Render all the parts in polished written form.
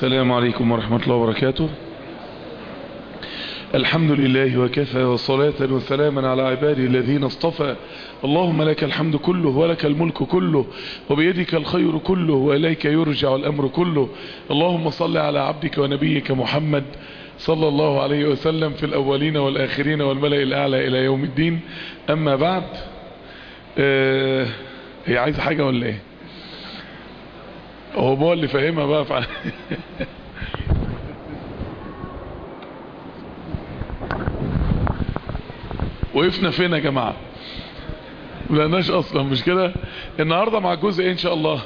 السلام عليكم ورحمة الله وبركاته. الحمد لله وكفى وصلاة وسلاما على عباده الذين اصطفى. اللهم لك الحمد كله ولك الملك كله وبيدك الخير كله وإليك يرجع الأمر كله. اللهم صل على عبدك ونبيك محمد صلى الله عليه وسلم في الأولين والآخرين والملأ الأعلى إلى يوم الدين. أما بعد، هي عايزة حاجة ولا ايه؟ هو اللي فاهمها بقى وقفنا فين يا جماعة؟ ملقناش اصلا، مش كده؟ النهاردة مع الجزء ايه ان شاء الله؟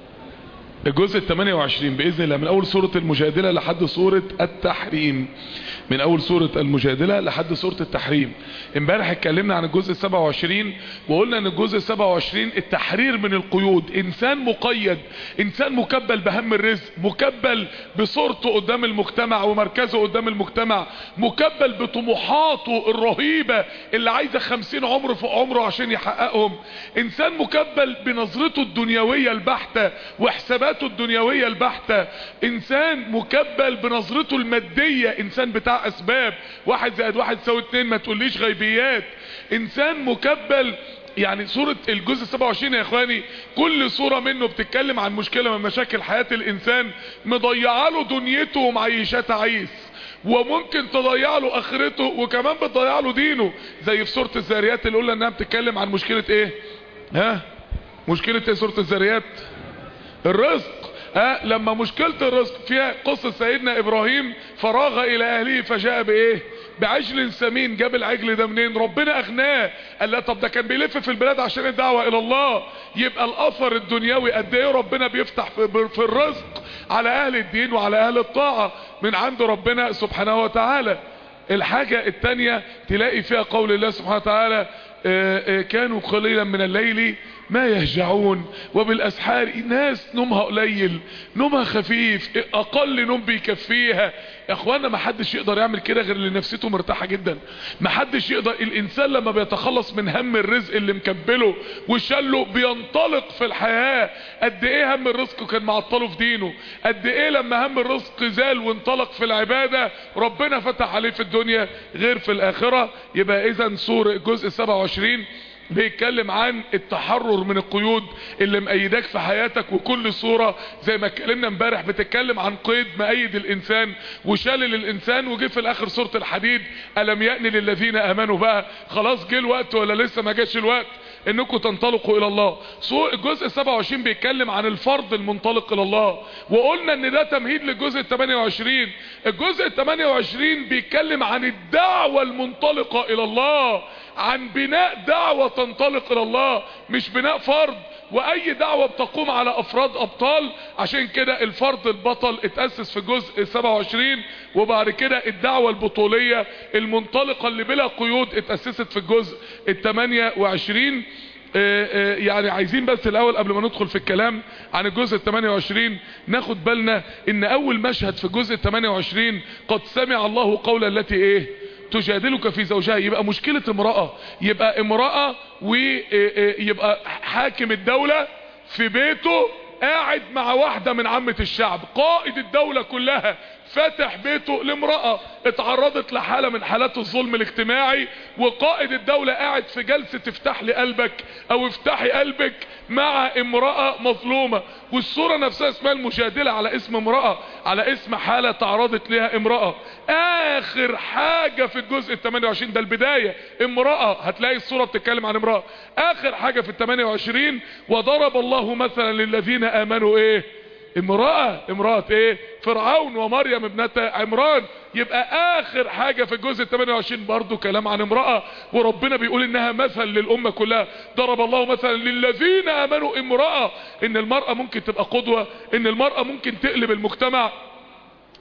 الجزء 28 بإذن الله، من اول سورة المجادلة لحد سورة التحريم. من اول سورة المجادلة لحد سورة التحريم. امبارح اتكلمنا عن الجزء 27 وقلنا ان الجزء 27 التحرير من القيود. انسان مقيد، انسان مكبل بهم الرزق، مكبل بصورته قدام المجتمع ومركزه قدام المجتمع، مكبل بطموحاته الرهيبة اللي عايزة 50 عمر في عمره عشان يحققهم. انسان مكبل بنظرته الدنيوية البحتة وحساباته الدنيوية البحتة. انسان مكبل بنظرته المادية، انسان بتاع اسباب، 1 زائد 1 يساوي 2، ما تقوليش غيبيات. انسان مكبل. يعني سورة الجزء 27 يا اخواني كل سورة منه بتتكلم عن مشكلة من مشاكل حياة الانسان مضيعه له دنيته ومعيشة عيس، وممكن تضيع له اخرته وكمان بتضيع له دينه. زي في سورة الذاريات اللي قلنا انها بتتكلم عن مشكلة ايه؟ مشكلة ايه سورة الذاريات؟ الرزق. لما مشكلة الرزق فيها قصة سيدنا ابراهيم فراغ الى اهله فجاء بايه؟ بعجل سمين. جاب العجل ده منين؟ ربنا اغناه. قال لا طب ده كان بيلف في البلاد عشان الدعوة الى الله. يبقى الاثر الدنيوي قد ايه ربنا بيفتح في الرزق على اهل الدين وعلى اهل الطاعة من عند ربنا سبحانه وتعالى. الحاجة التانية تلاقي فيها قول الله سبحانه وتعالى كانوا قليلا من الليل ما يهجعون وبالاسحار ناس نومها قليل، نومها خفيف، اقل نوم بيكفيها. يا اخوانا ما حدش يقدر يعمل كده غير اللي نفسيته مرتاحة جدا. ما حدش يقدر. الانسان لما بيتخلص من هم الرزق اللي مكبله وشله بينطلق في الحياة. قد ايه هم الرزق كان معطله في دينه، قد ايه لما هم الرزق زال وانطلق في العبادة ربنا فتح عليه في الدنيا غير في الاخرة. يبقى اذا سورة الجزء 27 بيتكلم عن التحرر من القيود اللي مقيداك في حياتك. وكل صورة زي ما اتكلمنا امبارح بتتكلم عن قيد مقيد الانسان وشالل الانسان. وجه في الاخر سورة الحديد الم يأن للذين امنوا. بقى خلاص جه الوقت ولا لسه ما جاش الوقت انكم تنطلقوا الى الله. الجزء 27 بيتكلم عن الفرد المنطلق الى الله، وقلنا ان ده تمهيد للجزء 28. الجزء 28 بيتكلم عن الدعوة المنطلقة الى الله، عن بناء دعوة تنطلق الى الله مش بناء فرد. واي دعوة بتقوم على افراد ابطال. عشان كده الفرد البطل اتأسس في الجزء 27، وبعد كده الدعوة البطولية المنطلقة اللي بلا قيود اتأسست في الجزء 28. يعني عايزين بس الاول قبل ما ندخل في الكلام عن الجزء 28 ناخد بالنا ان اول مشهد في الجزء 28 قد سمع الله قول التي ايه؟ تجادلك في زوجها. يبقى مشكلة امرأة، يبقى امرأة ويبقى حاكم الدولة في بيته قاعد مع واحدة من عامة الشعب. قائد الدولة كلها فاتح بيته لامرأة اتعرضت لحالة من حالات الظلم الاجتماعي، وقائد الدولة قاعد في جلسة افتح لي قلبك او افتحي قلبك مع امرأة مظلومة. والصورة نفسها اسمها المجادلة على اسم امرأة، على اسم حالة تعرضت لها امرأة. اخر حاجة في الجزء 28 ده البداية امرأة، هتلاقي الصورة بتتكلم عن امرأة. اخر حاجة في 28 وضرب الله مثلا للذين امنوا ايه؟ امرأة ايه؟ فرعون ومريم ابنة عمران. يبقى اخر حاجة في الجزء 28 برضو كلام عن امرأة، وربنا بيقول انها مثل للامة كلها. ضرب الله مثلا للذين امنوا امرأة. ان المرأة ممكن تبقى قدوة، ان المرأة ممكن تقلب المجتمع.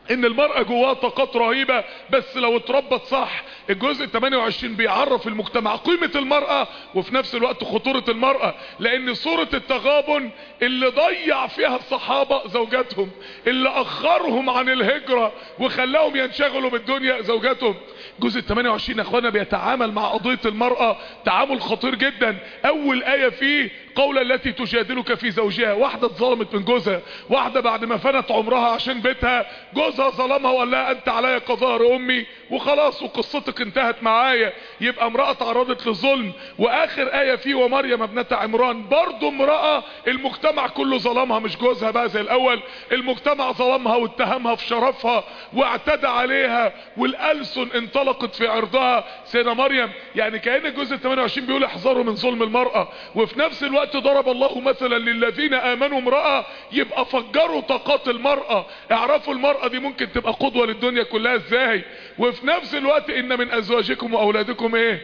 ان المرأة جواها طاقات رهيبة، بس لو اتربت صح. الجزء 28 بيعرف المجتمع قيمة المرأة وفي نفس الوقت خطورة المرأة، لان سورة التغابن اللي ضيع فيها الصحابة زوجاتهم، اللي اخرهم عن الهجرة وخلاهم ينشغلوا بالدنيا زوجاتهم. الجزء 28 يا اخوانا بيتعامل مع قضية المرأة تعامل خطير جدا. اول آية فيه قول التي تجادلك في زوجها، واحدة اتظلمت من جوزها، واحدة بعد ما فنت عمرها عشان بيتها جوزها ظلمها وقال لها انت عليا كظهر امي وخلاص وقصتك انتهت معايا، يبقى امرأة تعرضت للظلم. واخر آية فيه ومريم ابنة عمران، برضو امرأة المجتمع كله ظلمها، مش جوزها بقى زي الاول، المجتمع ظلمها واتهمها في شرفها واعتدى عليها والألسن انطلقت في عرضها. سيدة مريم يعني كأن الجزء 28 بيقول احذروا من ظلم المرأة، وفي نفس الوقت ضرب الله مثلا للذين امنوا امرأة، يبقى فجروا طاقات المرأة، اعرفوا المرأة دي ممكن تبقى قدوة للدنيا كلها ازاي. وفي نفس الوقت ان من ازواجكم واولادكم ايه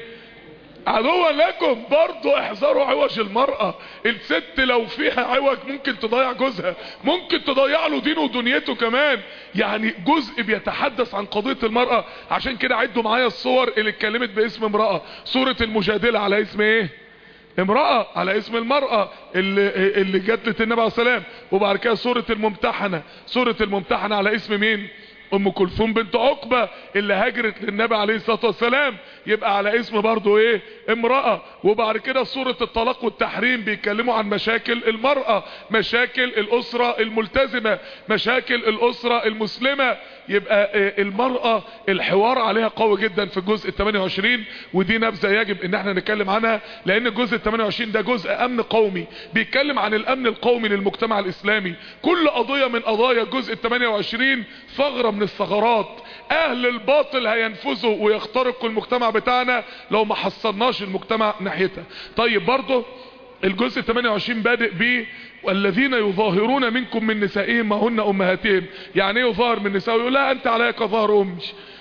عدوا لكم، برضو احذروا عوج المرأة. الست لو فيها عوج ممكن تضيع جوزها، ممكن تضيع له دينه ودنيته كمان. يعني جزء بيتحدث عن قضية المرأة. عشان كده عدوا معايا الصور اللي اتكلمت باسم امرأة. سورة المجادلة على اسم ايه؟ امرأة، على اسم المرأة اللي جدلت النبي عليه السلام. وبعد كده سورة الممتحنة، سورة الممتحنة على اسم مين؟ ام كلثوم بنت عقبة اللي هاجرت للنبي عليه الصلاة والسلام، يبقى على اسم برضو ايه؟ امرأة. وبعد كده سورة الطلاق والتحريم بيتكلموا عن مشاكل المرأة، مشاكل الاسرة الملتزمة، مشاكل الاسرة المسلمة. يبقى المرأة الحوار عليها قوي جدا في الجزء 28، ودي نبذة يجب ان احنا نتكلم عنها، لان الجزء 28 ده جزء امن قومي، بيتكلم عن الامن القومي للمجتمع الاسلامي. كل قضية من قضايا الجزء 28 ثغرة من الثغرات، اهل الباطل هينفذوا ويخترقوا المجتمع بتاعنا لو ما حصلناش المجتمع ناحيتها. طيب برضه الجزء 28 بادئ بيه والذين يظاهرون منكم من نسائهم ما هن امهاتهم. يعني ايه يظاهر من نسائه؟ يقول لا انت عليك كظهر امي.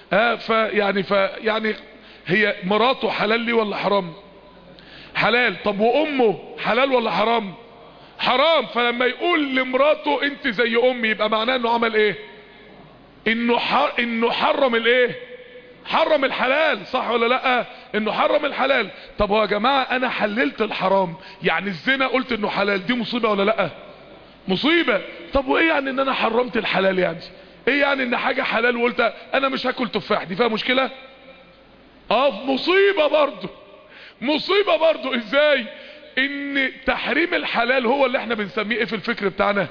يعني هي مراته حلال لي ولا حرام؟ حلال. طب وامه حلال ولا حرام؟ حرام. فلما يقول لمراته انت زي امي يبقى معناه انه عمل ايه؟ انه حرم الايه؟ حرم الحلال، صح ولا لا؟ انه حرم الحلال. طب هو يا جماعة انا حللت الحرام، يعني الزنا قلت انه حلال، دي مصيبة ولا لا؟ مصيبة. طب وايه يعني ان انا حرمت الحلال؟ يعني ايه يعني ان حاجة حلال وقلت انا مش هاكل تفاح، دي فيها مشكلة؟ مصيبة برضو، مصيبة برضو. ازاي ان تحريم الحلال هو اللي احنا بنسميه ايه في الفكر بتاعنا؟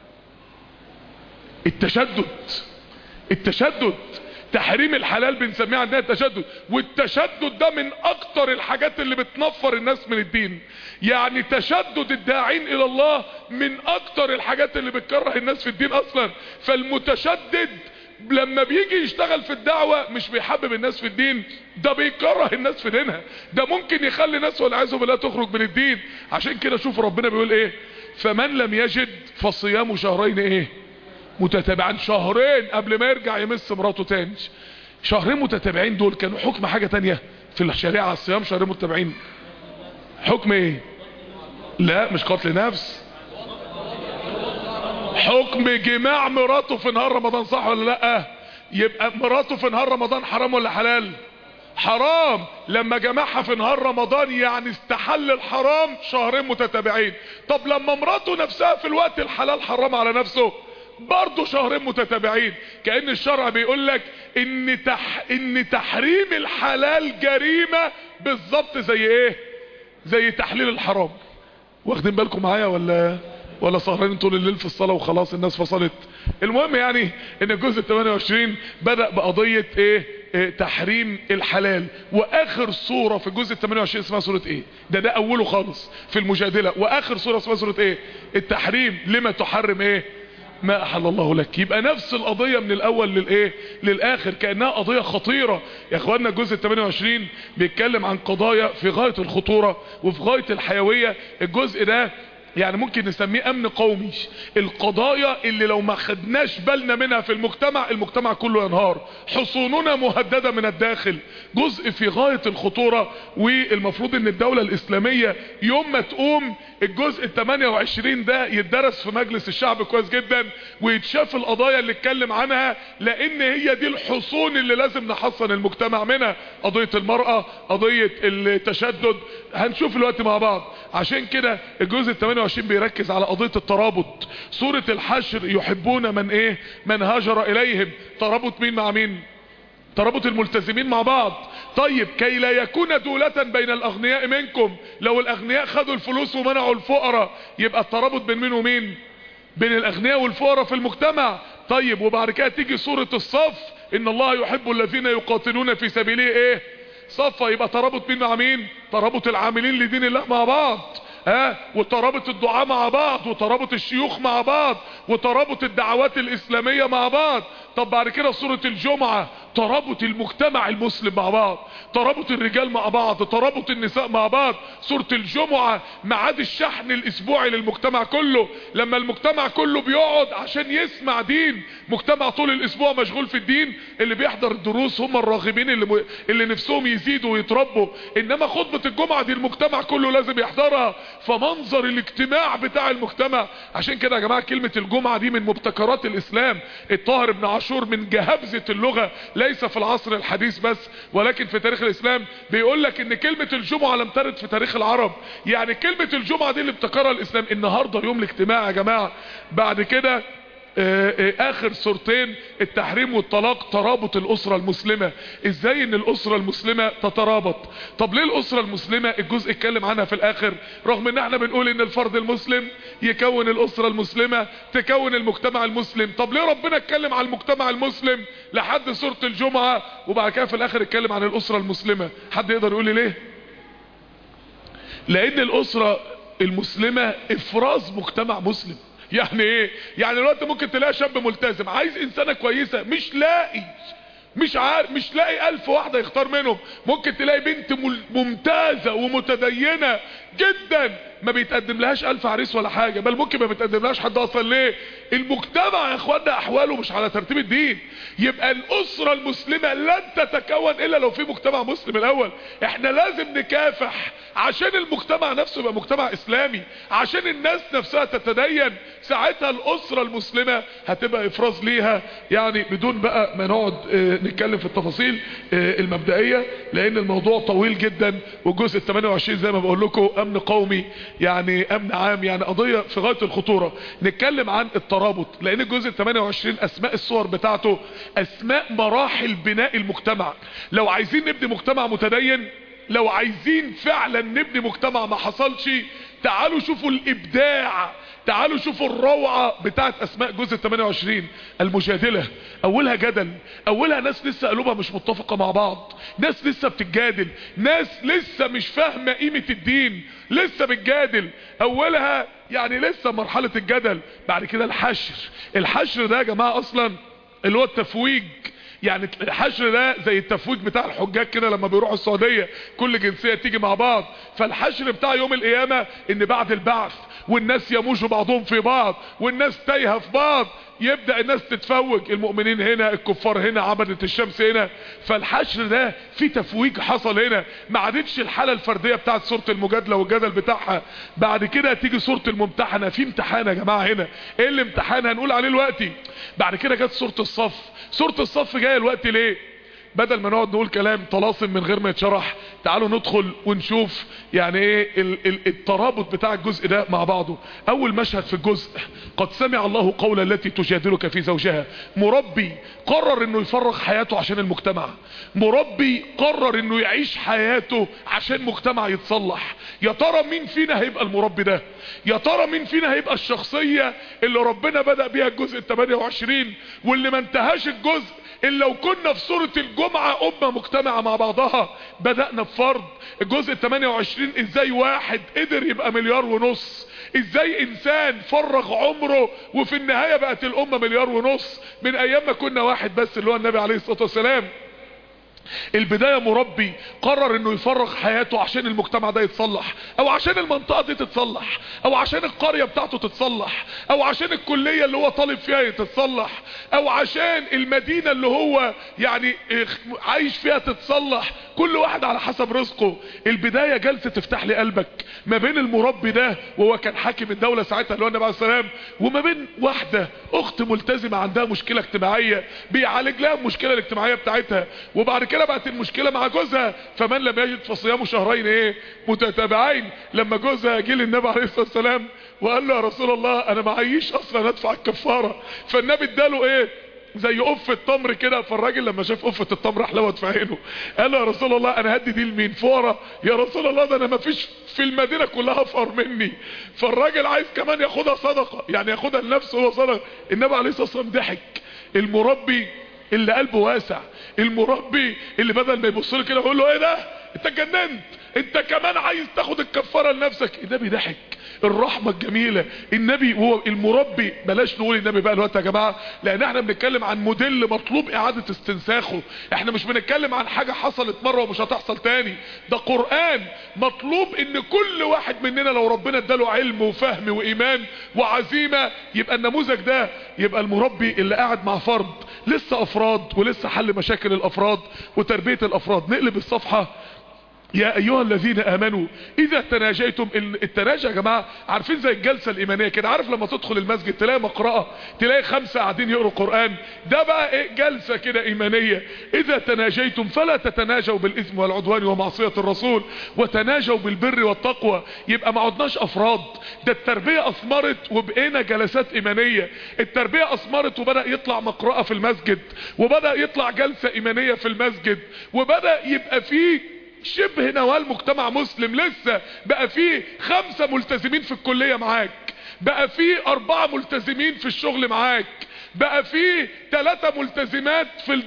التشدد. التشدد، تحريم الحلال بنسميه عندنا التشدد، والتشدد ده من اكتر الحاجات اللي بتنفر الناس من الدين. يعني تشدد الداعين الى الله من اكتر الحاجات اللي بتكره الناس في الدين اصلا. فالمتشدد لما بيجي يشتغل في الدعوة مش بيحبب الناس في الدين، ده بيكره الناس في دينها، ده ممكن يخلي ناس والعياذ بالله تخرج من الدين. عشان كده شوف ربنا بيقول ايه؟ فمن لم يجد فصيام شهرين ايه؟ متتابعين. شهرين قبل ما يرجع يمس مراته تاني. شهرين متتابعين دول كانوا حكم حاجة تانية في الشريعة. الصيام شهرين متتابعين حكم ايه؟ لا مش قتل نفس، حكم جماع مراته في نهار رمضان، صح ولا لا؟ يبقى مراته في نهار رمضان حرام ولا حلال؟ حرام. لما جمعها في نهار رمضان يعني استحل الحرام شهرين متتابعين. طب لما مراته نفسها في الوقت الحلال حرام على نفسه برضه شهرين متتابعين. كأن الشرع بيقول لك ان تحريم الحلال جريمة بالظبط زي ايه؟ زي تحليل الحرام. واخدين بالكم معايا ولا سهرانين طول الليل في الصلاة وخلاص الناس فصلت؟ المهم يعني ان الجزء 28 بدأ بقضية ايه؟ تحريم الحلال. واخر صورة في الجزء 28 اسمها سورة ايه؟ ده اوله خالص في المجادلة. واخر صورة اسمها سورة ايه؟ التحريم. لما تحرم ايه؟ ما احل الله لك. يبقى نفس القضية من الاول للايه؟ للاخر، كأنها قضية خطيرة يا اخوانا. الجزء 28 بيتكلم عن قضايا في غاية الخطورة وفي غاية الحيوية. الجزء ده يعني ممكن نسميه امن قومي. القضايا اللي لو ما خدناش بالنا منها في المجتمع كله ينهار. حصوننا مهددة من الداخل. جزء في غاية الخطورة. والمفروض ان الدولة الاسلامية يوم ما تقوم الجزء ال 28 ده يتدرس في مجلس الشعب كويس جدا، ويتشاف القضايا اللي اتكلم عنها، لان هي دي الحصون اللي لازم نحصن المجتمع منها. قضية المرأة، قضية التشدد، هنشوف الوقت مع بعض. عشان كده الجزء ال 28 بيركز على قضية الترابط. سورة الحشر يحبون من هاجر اليهم. ترابط مين مع مين؟ ترابط الملتزمين مع بعض. طيب كي لا يكون دولة بين الاغنياء منكم، لو الاغنياء خدوا الفلوس ومنعوا الفقراء يبقى الترابط بين مين ومين؟ بين الاغنياء والفقراء في المجتمع. طيب وبعد كده تيجي سورة الصف، ان الله يحب الذين يقاتلون في سبيله صفا. يبقى ترابط مين مع مين؟ ترابط العاملين لدين الله مع بعض، وترابط الدعاء مع بعض، وترابط الشيوخ مع بعض، وترابط الدعوات الاسلامية مع بعض. طب بعد كده سورة الجمعة ترابط المجتمع المسلم مع بعض، ترابط الرجال مع بعض، ترابط النساء مع بعض. سورة الجمعة ميعاد الشحن الاسبوعي للمجتمع كله، لما المجتمع كله بيقعد عشان يسمع دين. مجتمع طول الاسبوع مشغول في الدين، اللي بيحضر الدروس هم الراغبين اللي نفسهم يزيدوا ويتربوا، انما خطبة الجمعة دي المجتمع كله لازم يحضرها. فمنظر الاجتماع بتاع المجتمع. عشان كده يا جماعة كلمة الجمعة دي من مبتكرات الاسلام. الطاهر بن عاشور من جهابزة اللغة، ليس في العصر الحديث بس ولكن في تاريخ الاسلام، بيقول لك ان كلمة الجمعة لم ترد في تاريخ العرب. يعني كلمة الجمعة دي اللي ابتكرها الاسلام. النهاردة يوم الاجتماع يا جماعة. بعد كده اخر سورتين التحريم والطلاق، ترابط الاسرة المسلمة. ازاي ان الاسرة المسلمة تترابط؟ طب ليه الاسرة المسلمة الجزء اتكلم عنها في الاخر، رغم ان احنا بنقول ان الفرد المسلم يكون الاسرة المسلمة تكون المجتمع المسلم. طب ليه ربنا اتكلم عن المجتمع المسلم لحد سورة الجمعة، وبعد كده في الاخر اتكلم عن الاسرة المسلمة؟ حد يقدر يقول لي ليه؟ لان الاسرة المسلمة افراز مجتمع مسلم. يعني ايه؟ يعني دلوقتي ممكن تلاقي شاب ملتزم عايز انسانة كويسة، مش لاقي 1000 واحدة يختار منهم. ممكن تلاقي بنت ممتازة ومتدينة جدا، ما بيتقدم لهاش 1000 عريس ولا حاجة، بل ممكن ما بيتقدم لهاش حد اصلا. ليه؟ المجتمع يا اخوانا احواله مش على ترتيب الدين. يبقى الاسرة المسلمة لن تتكون الا لو في مجتمع مسلم الاول. احنا لازم نكافح عشان المجتمع نفسه يبقى مجتمع اسلامي، عشان الناس نفسها تتدين. ساعتها الاسرة المسلمة هتبقى افراز ليها. يعني بدون بقى ما نقعد نتكلم في التفاصيل المبدئية، لان الموضوع طويل جدا. والجزء 28 زي ما بقول لكم امن قومي، يعني امن عام، يعني قضية في غاية الخطورة. نتكلم عن الترابط، لان الجزء 28 اسماء الصور بتاعته اسماء مراحل بناء المجتمع. لو عايزين نبني مجتمع متدين، لو عايزين فعلا نبني مجتمع ما حصلش، تعالوا شوفوا الابداع، تعالوا شوفوا الروعة بتاعت اسماء جزء 28. المجادلة، اولها جدل، اولها ناس لسه قلوبها مش متفقة مع بعض، ناس لسه بتتجادل، ناس لسه مش فاهمة قيمة الدين، لسه بتجادل. اولها يعني لسه مرحلة الجدل. بعد كده الحشر ده يا جماعة اصلا اللي هو التفويج. يعني الحشر ده زي التفويج بتاع الحجاج كده لما بيروحوا السعودية، كل جنسية تيجي مع بعض. فالحشر بتاع يوم القيامة ان بعد البعث والناس يموج بعضهم في بعض والناس تايهة في بعض، يبدأ الناس تتفوج، المؤمنين هنا، الكفار هنا، عبدة الشمس هنا. فالحشر ده في تفويج حصل هنا، ما عادتش الحالة الفردية بتاعت سورة المجادلة والجدل بتاعها. بعد كده تيجي سورة الممتحنة، في امتحان يا جماعة هنا. ايه الامتحان؟ هنقول عليه دلوقتي. بعد كده جت سورة الصف. سورة الصف جاية الوقت ليه؟ بدل ما نقعد نقول كلام طلاسم من غير ما يتشرح، تعالوا ندخل ونشوف يعني ايه الترابط بتاع الجزء ده مع بعضه. اول مشهد في الجزء: قد سمع الله قول التي تجادلك في زوجها. مربي قرر انه يفرغ حياته عشان المجتمع، مربي قرر انه يعيش حياته عشان مجتمع يتصلح. يا ترى مين فينا هيبقى المربي ده؟ يا ترى مين فينا هيبقى الشخصية اللي ربنا بدأ بيها الجزء 28 واللي ما انتهاش الجزء إلا لو كنا في سورة الجمعة أمة مجتمعة مع بعضها؟ بدأنا بفرض الجزء 28 ازاي واحد قدر يبقى 1.5 مليار، ازاي انسان فرغ عمره وفي النهاية بقت الأمة 1.5 مليار من ايام ما كنا واحد بس اللي هو النبي عليه الصلاة والسلام. البداية مربي قرر انه يفرغ حياته عشان المجتمع ده يتصلح، او عشان المنطقة دي تتصلح، او عشان القرية بتاعته تتصلح، او عشان الكلية اللي هو طالب فيها تتصلح، او عشان المدينة اللي هو يعني عايش فيها تتصلح. كل واحد على حسب رزقه. البداية جلسة تفتح لي قلبك ما بين المربي ده، وهو كان حاكم الدولة ساعتها اللي هو النبي عليه السلام، وما بين واحدة اخت ملتزمة عندها مشكلة اجتماعية بيعالج لها المشكلة الاجتماعية بتاعتها، وبعد كده بقت المشكلة مع جوزها. فمن لم يجد فصيام شهرين متتابعين. لما جوزها جه للنبي عليه الصلاة والسلام وقال له يا رسول الله انا معيش اصلا ادفع الكفارة، فالنبي اداله زي قفة تمر كده. فالراجل لما شاف قفة التمر حلوت في عينه، قال له يا رسول الله انا هدي دي لمين؟ فقراء يا رسول الله، ده انا ما فيش في المدينة كلها افقر مني. فالراجل عايز كمان ياخدها صدقة، يعني ياخدها لنفسه هو صدقة. النبي عليه الصلاة والسلام ضحك. المربي اللي قلبه واسع، المربي اللي بدل ما يبص له كده ويقول له ايه ده انت اتجننت انت كمان عايز تاخد الكفاره لنفسك، النبي ضحك. الرحمه الجميله النبي هو المربي. بلاش نقول النبي بقى الوقت يا جماعه، لان احنا بنتكلم عن موديل مطلوب اعاده استنساخه. احنا مش بنتكلم عن حاجه حصلت مره ومش هتحصل تاني، ده قران مطلوب ان كل واحد مننا لو ربنا اداله علم وفهم وايمان وعزيمه يبقى النموذج ده، يبقى المربي اللي قاعد مع فرد لسه افراد ولسه حل مشاكل الافراد وتربيه الافراد. نقلب الصفحه. يا ايها الذين امنوا اذا تناجيتم. التناجي يا جماعه عارفين زي الجلسه الايمانيه كده، عارف لما تدخل المسجد تلاقي مقرأة، تلاقي 5 قاعدين يقروا قرآن، ده بقى جلسه كده ايمانيه. اذا تناجيتم فلا تتناجوا بالاثم والعدوان ومعصيه الرسول وتناجوا بالبر والتقوى. يبقى ما عدناش افراد، ده التربيه اثمرت وبقينا جلسات ايمانيه. التربيه اثمرت وبدأ يطلع مقرأة في المسجد، وبدأ يطلع جلسه ايمانيه في المسجد، وبدأ يبقى فيه شبه نوال مجتمع مسلم. لسه بقى فيه 5 ملتزمين في الكلية معاك، بقى فيه 4 ملتزمين في الشغل معاك، بقى فيه 3 ملتزمات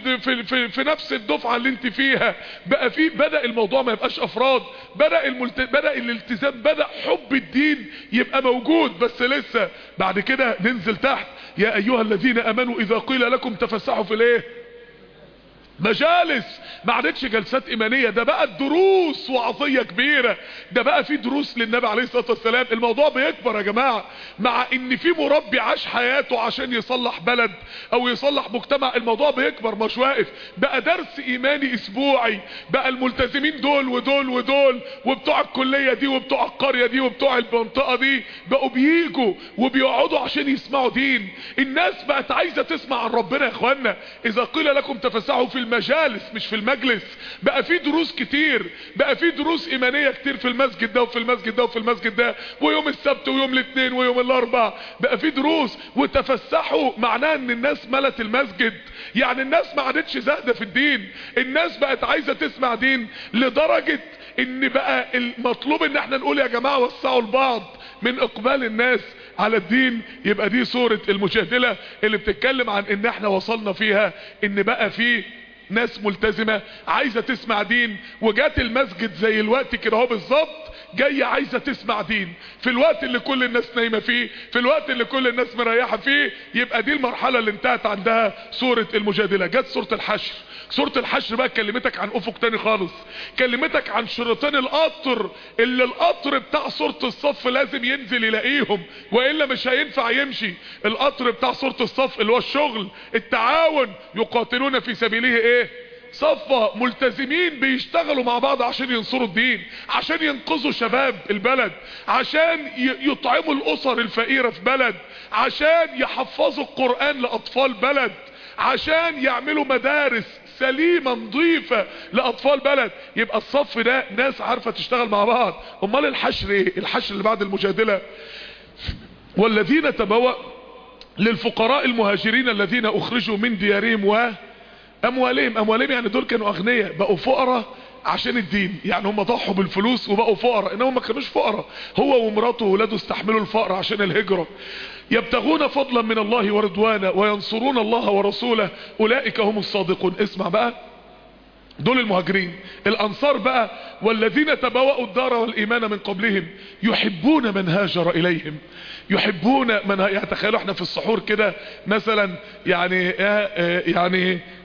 في نفس الدفعة اللي انت فيها، بقى فيه بدأ الموضوع ما يبقاش افراد، بدأ الالتزام، بدأ حب الدين يبقى موجود. بس لسه بعد كده ننزل تحت. يا ايها الذين امنوا اذا قيل لكم تفسحوا في مجالس. ما عادتش جلسات ايمانيه، ده بقى دروس وعظيه كبيره، ده بقى في دروس للنبي عليه الصلاه والسلام. الموضوع بيكبر يا جماعه مع ان في مربي عاش حياته عشان يصلح بلد او يصلح مجتمع. الموضوع بيكبر مش واقف، بقى درس ايماني اسبوعي، بقى الملتزمين دول ودول ودول وبتوع الكليه دي وبتوع القريه دي وبتوع المنطقه دي بقوا بييجوا وبيقعدوا عشان يسمعوا دين. الناس بقت عايزه تسمع عن ربنا يا اخوانا. اذا قيل لكم تفسحوا في المجالس مش في المجلس. بقى في دروس كتير، بقى في دروس ايمانيه كتير في المسجد ده وفي المسجد ده وفي المسجد ده، ويوم السبت ويوم الاثنين ويوم الاربع بقى في دروس. وتفسحوا معناه ان الناس ملت المسجد، يعني الناس ما عادتش زاهده في الدين، الناس بقت عايزه تسمع دين لدرجه ان بقى المطلوب ان احنا نقول يا جماعه وسعوا لبعض من اقبال الناس على الدين. يبقى دي سورة المجادلة اللي بتتكلم عن ان احنا وصلنا فيها ان بقى في ناس ملتزمة عايزة تسمع دين، وجات المسجد زي الوقت كده اهو بالظبط جاية عايزة تسمع دين في الوقت اللي كل الناس نايمة فيه، في الوقت اللي كل الناس مريحة فيه. يبقى دي المرحلة اللي انتهت عندها سورة المجادلة. جت سورة الحشر. سورة الحشر بقى كلمتك عن افق تاني خالص، كلمتك عن شريطين القطر اللي القطر بتاع سورة الصف لازم ينزل يلاقيهم والا مش هينفع يمشي. القطر بتاع سورة الصف اللي هو الشغل، التعاون، يقاتلون في سبيله صفة، ملتزمين بيشتغلوا مع بعض عشان ينصروا الدين، عشان ينقذوا شباب البلد، عشان يطعموا الاسر الفقيرة في بلد، عشان يحفظوا القرآن لأطفال بلد، عشان يعملوا مدارس سليمة نظيفة لأطفال بلد. يبقى الصف ده ناس عارفة تشتغل مع بعض. امال الحشر ايه؟ الحشر اللي بعد المجادلة. والذين تبوأ للفقراء المهاجرين الذين اخرجوا من ديارهم واموالهم يعني دول كانوا اغنياء بقوا فقراء عشان الدين، يعني هم ضحوا بالفلوس وبقوا فقراء، انهم ما كانوش فقراء، هو ومراته وولاده استحملوا الفقر عشان الهجرة. يبتغون فضلا من الله ورضوانا وينصرون الله ورسوله اولئك هم الصادقون. اسمع بقى، دول المهاجرين. الانصار بقى والذين تبوأوا الدار والايمان من قبلهم يحبون من هاجر اليهم، يحبون من يعني تخيلوا احنا في السحور كده مثلا يعني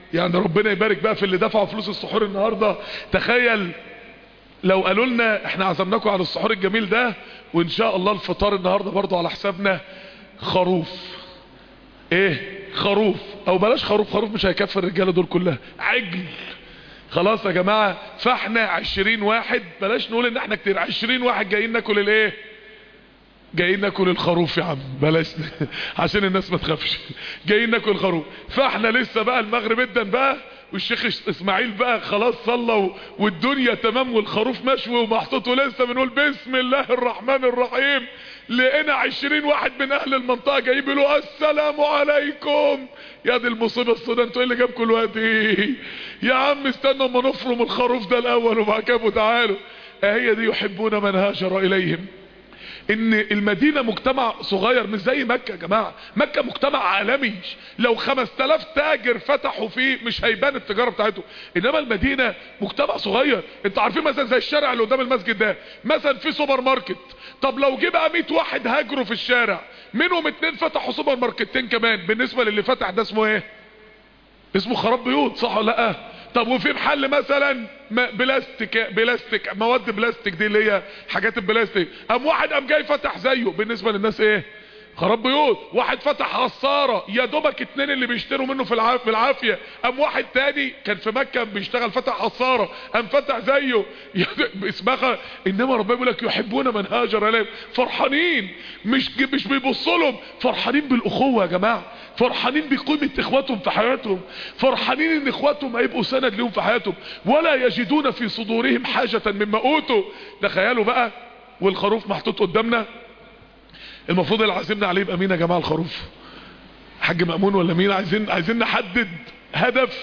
يعني ربنا يبارك بقى في اللي دفعوا فلوس السحور النهاردة. تخيل لو قالوا لنا احنا عزمناكم على السحور الجميل ده، وان شاء الله الفطار النهاردة برضو على حسابنا خروف. ايه خروف، او بلاش خروف، خروف مش هيكفي الرجالة دول كلها، عجل. خلاص يا جماعة، فاحنا 20 واحد، بلاش نقول ان احنا كتير، 20 واحد جايين ناكل الايه، جايين ناكل الخروف يا عم، بلاش عشان الناس ما تخافش، جايين ناكل الخروف. فاحنا لسه بقى المغرب ادن بقى، والشيخ اسماعيل بقى خلاص صلى والدنيا تمام، والخروف مشوي ومحطوط، ولسه بنقول بسم الله الرحمن الرحيم. لقينا 20 واحد من اهل المنطقة جايين بيقولوا السلام عليكم. يا دي المصيبة السوداء، انتوا ايه اللي جابكم الوقت ايه يا عم؟ استنوا اما نفرم الخروف ده الاول وبعد كده تعالوا. اهي دي يحبون من هاجر اليهم. ان المدينة مجتمع صغير مش زي مكة يا جماعة. مكة مجتمع عالمي، لو 5000 تاجر فتحوا فيه مش هيبان التجارة بتاعته. انما المدينة مجتمع صغير. انتوا عارفين مثلا زي الشارع اللي قدام المسجد ده مثلا في سوبر ماركت، طب لو جه بقى 100 واحد هاجروا في الشارع، منهم 2 فتحوا سوبر ماركتين كمان، بالنسبة للي فتح ده اسمه ايه؟ اسمه خراب بيوت، صح ولا لا؟ طب وفي محل مثلا بلاستيك مواد بلاستيك دي اللي هي حاجات البلاستيك، واحد جاي فتح زيه، بالنسبة للناس ايه؟ خراب بيوت. واحد فتح عصارة، يا دوبك 2 اللي بيشتروا منه في العافية، واحد تاني كان في مكة بيشتغل فتح عصارة، فتح زيه اسمها. انما ربنا بيقول لك يحبون من هاجر اليهم، فرحانين، مش بيبصوا لهم، فرحانين بالاخوة يا جماعة، فرحانين بقيمة اخواتهم في حياتهم، فرحانين ان اخواتهم هيبقوا سند لهم في حياتهم، ولا يجدون في صدورهم حاجة مما اوتوا. تخيلوا بقى، والخروف محطوط قدامنا، المفروض اللي عازمنا عليه يبقى مين يا جماعة؟ الخروف حاج مأمون ولا مين؟ عايزين نحدد هدف،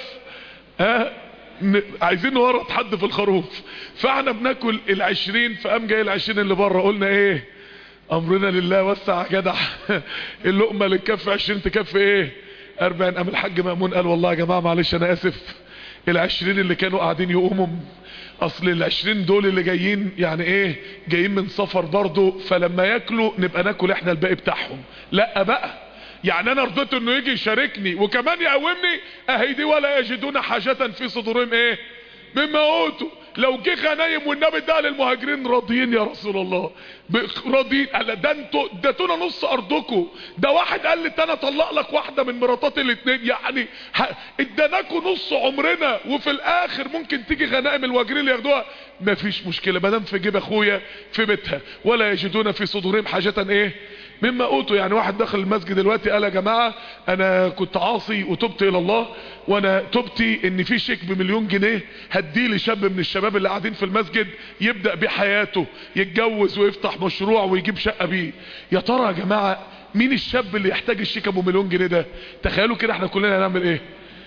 عايزين نورط حد في الخروف. فاحنا بناكل 20، فقام جاي 20 اللي بره، قلنا ايه؟ امرنا لله، وسع يا جدع اللقمة اللي تكفي 20 تكفي ايه؟ 40. قام الحاج مأمون قال والله يا جماعة معلش انا اسف، 20 اللي كانوا قاعدين يقوموا، اصل 20 دول اللي جايين يعني ايه؟ جايين من سفر برضو، فلما ياكلوا نبقى ناكل احنا الباقي بتاعهم. لا بقى، يعني انا رضيت انه يجي يشاركني وكمان يقومني، اهي دي ولا يجدون حاجة في صدورهم ايه؟ مما اوتوا. لو جه غنايم والنبي ده للمهاجرين راضيين يا رسول الله، راضيين. قال ده انتوا اديتونا نص ارضكم، ده واحد قال لي انا اطلق لك واحده من مراتات الاثنين، يعني اديناكم نص عمرنا، وفي الاخر ممكن تيجي غنائم المهاجرين اللي ياخدوها. مفيش مشكله، ما دام في جيب اخويا في بيتها. ولا يجدون في صدورهم حاجه ايه؟ مما اوتوا. يعني واحد دخل المسجد دلوقتي قال يا جماعه انا كنت عاصي وتبت الى الله، وانا تبتي ان في شيك ب1,000,000 جنيه هديه لشاب من الشباب اللي قاعدين في المسجد يبدأ بحياته، يتجوز ويفتح مشروع ويجيب شقة بيه. يا ترى يا جماعة مين الشاب اللي يحتاج الشيك ب1,000,000 جنيه ده؟ تخيلوا كده احنا كلنا هنعمل ايه؟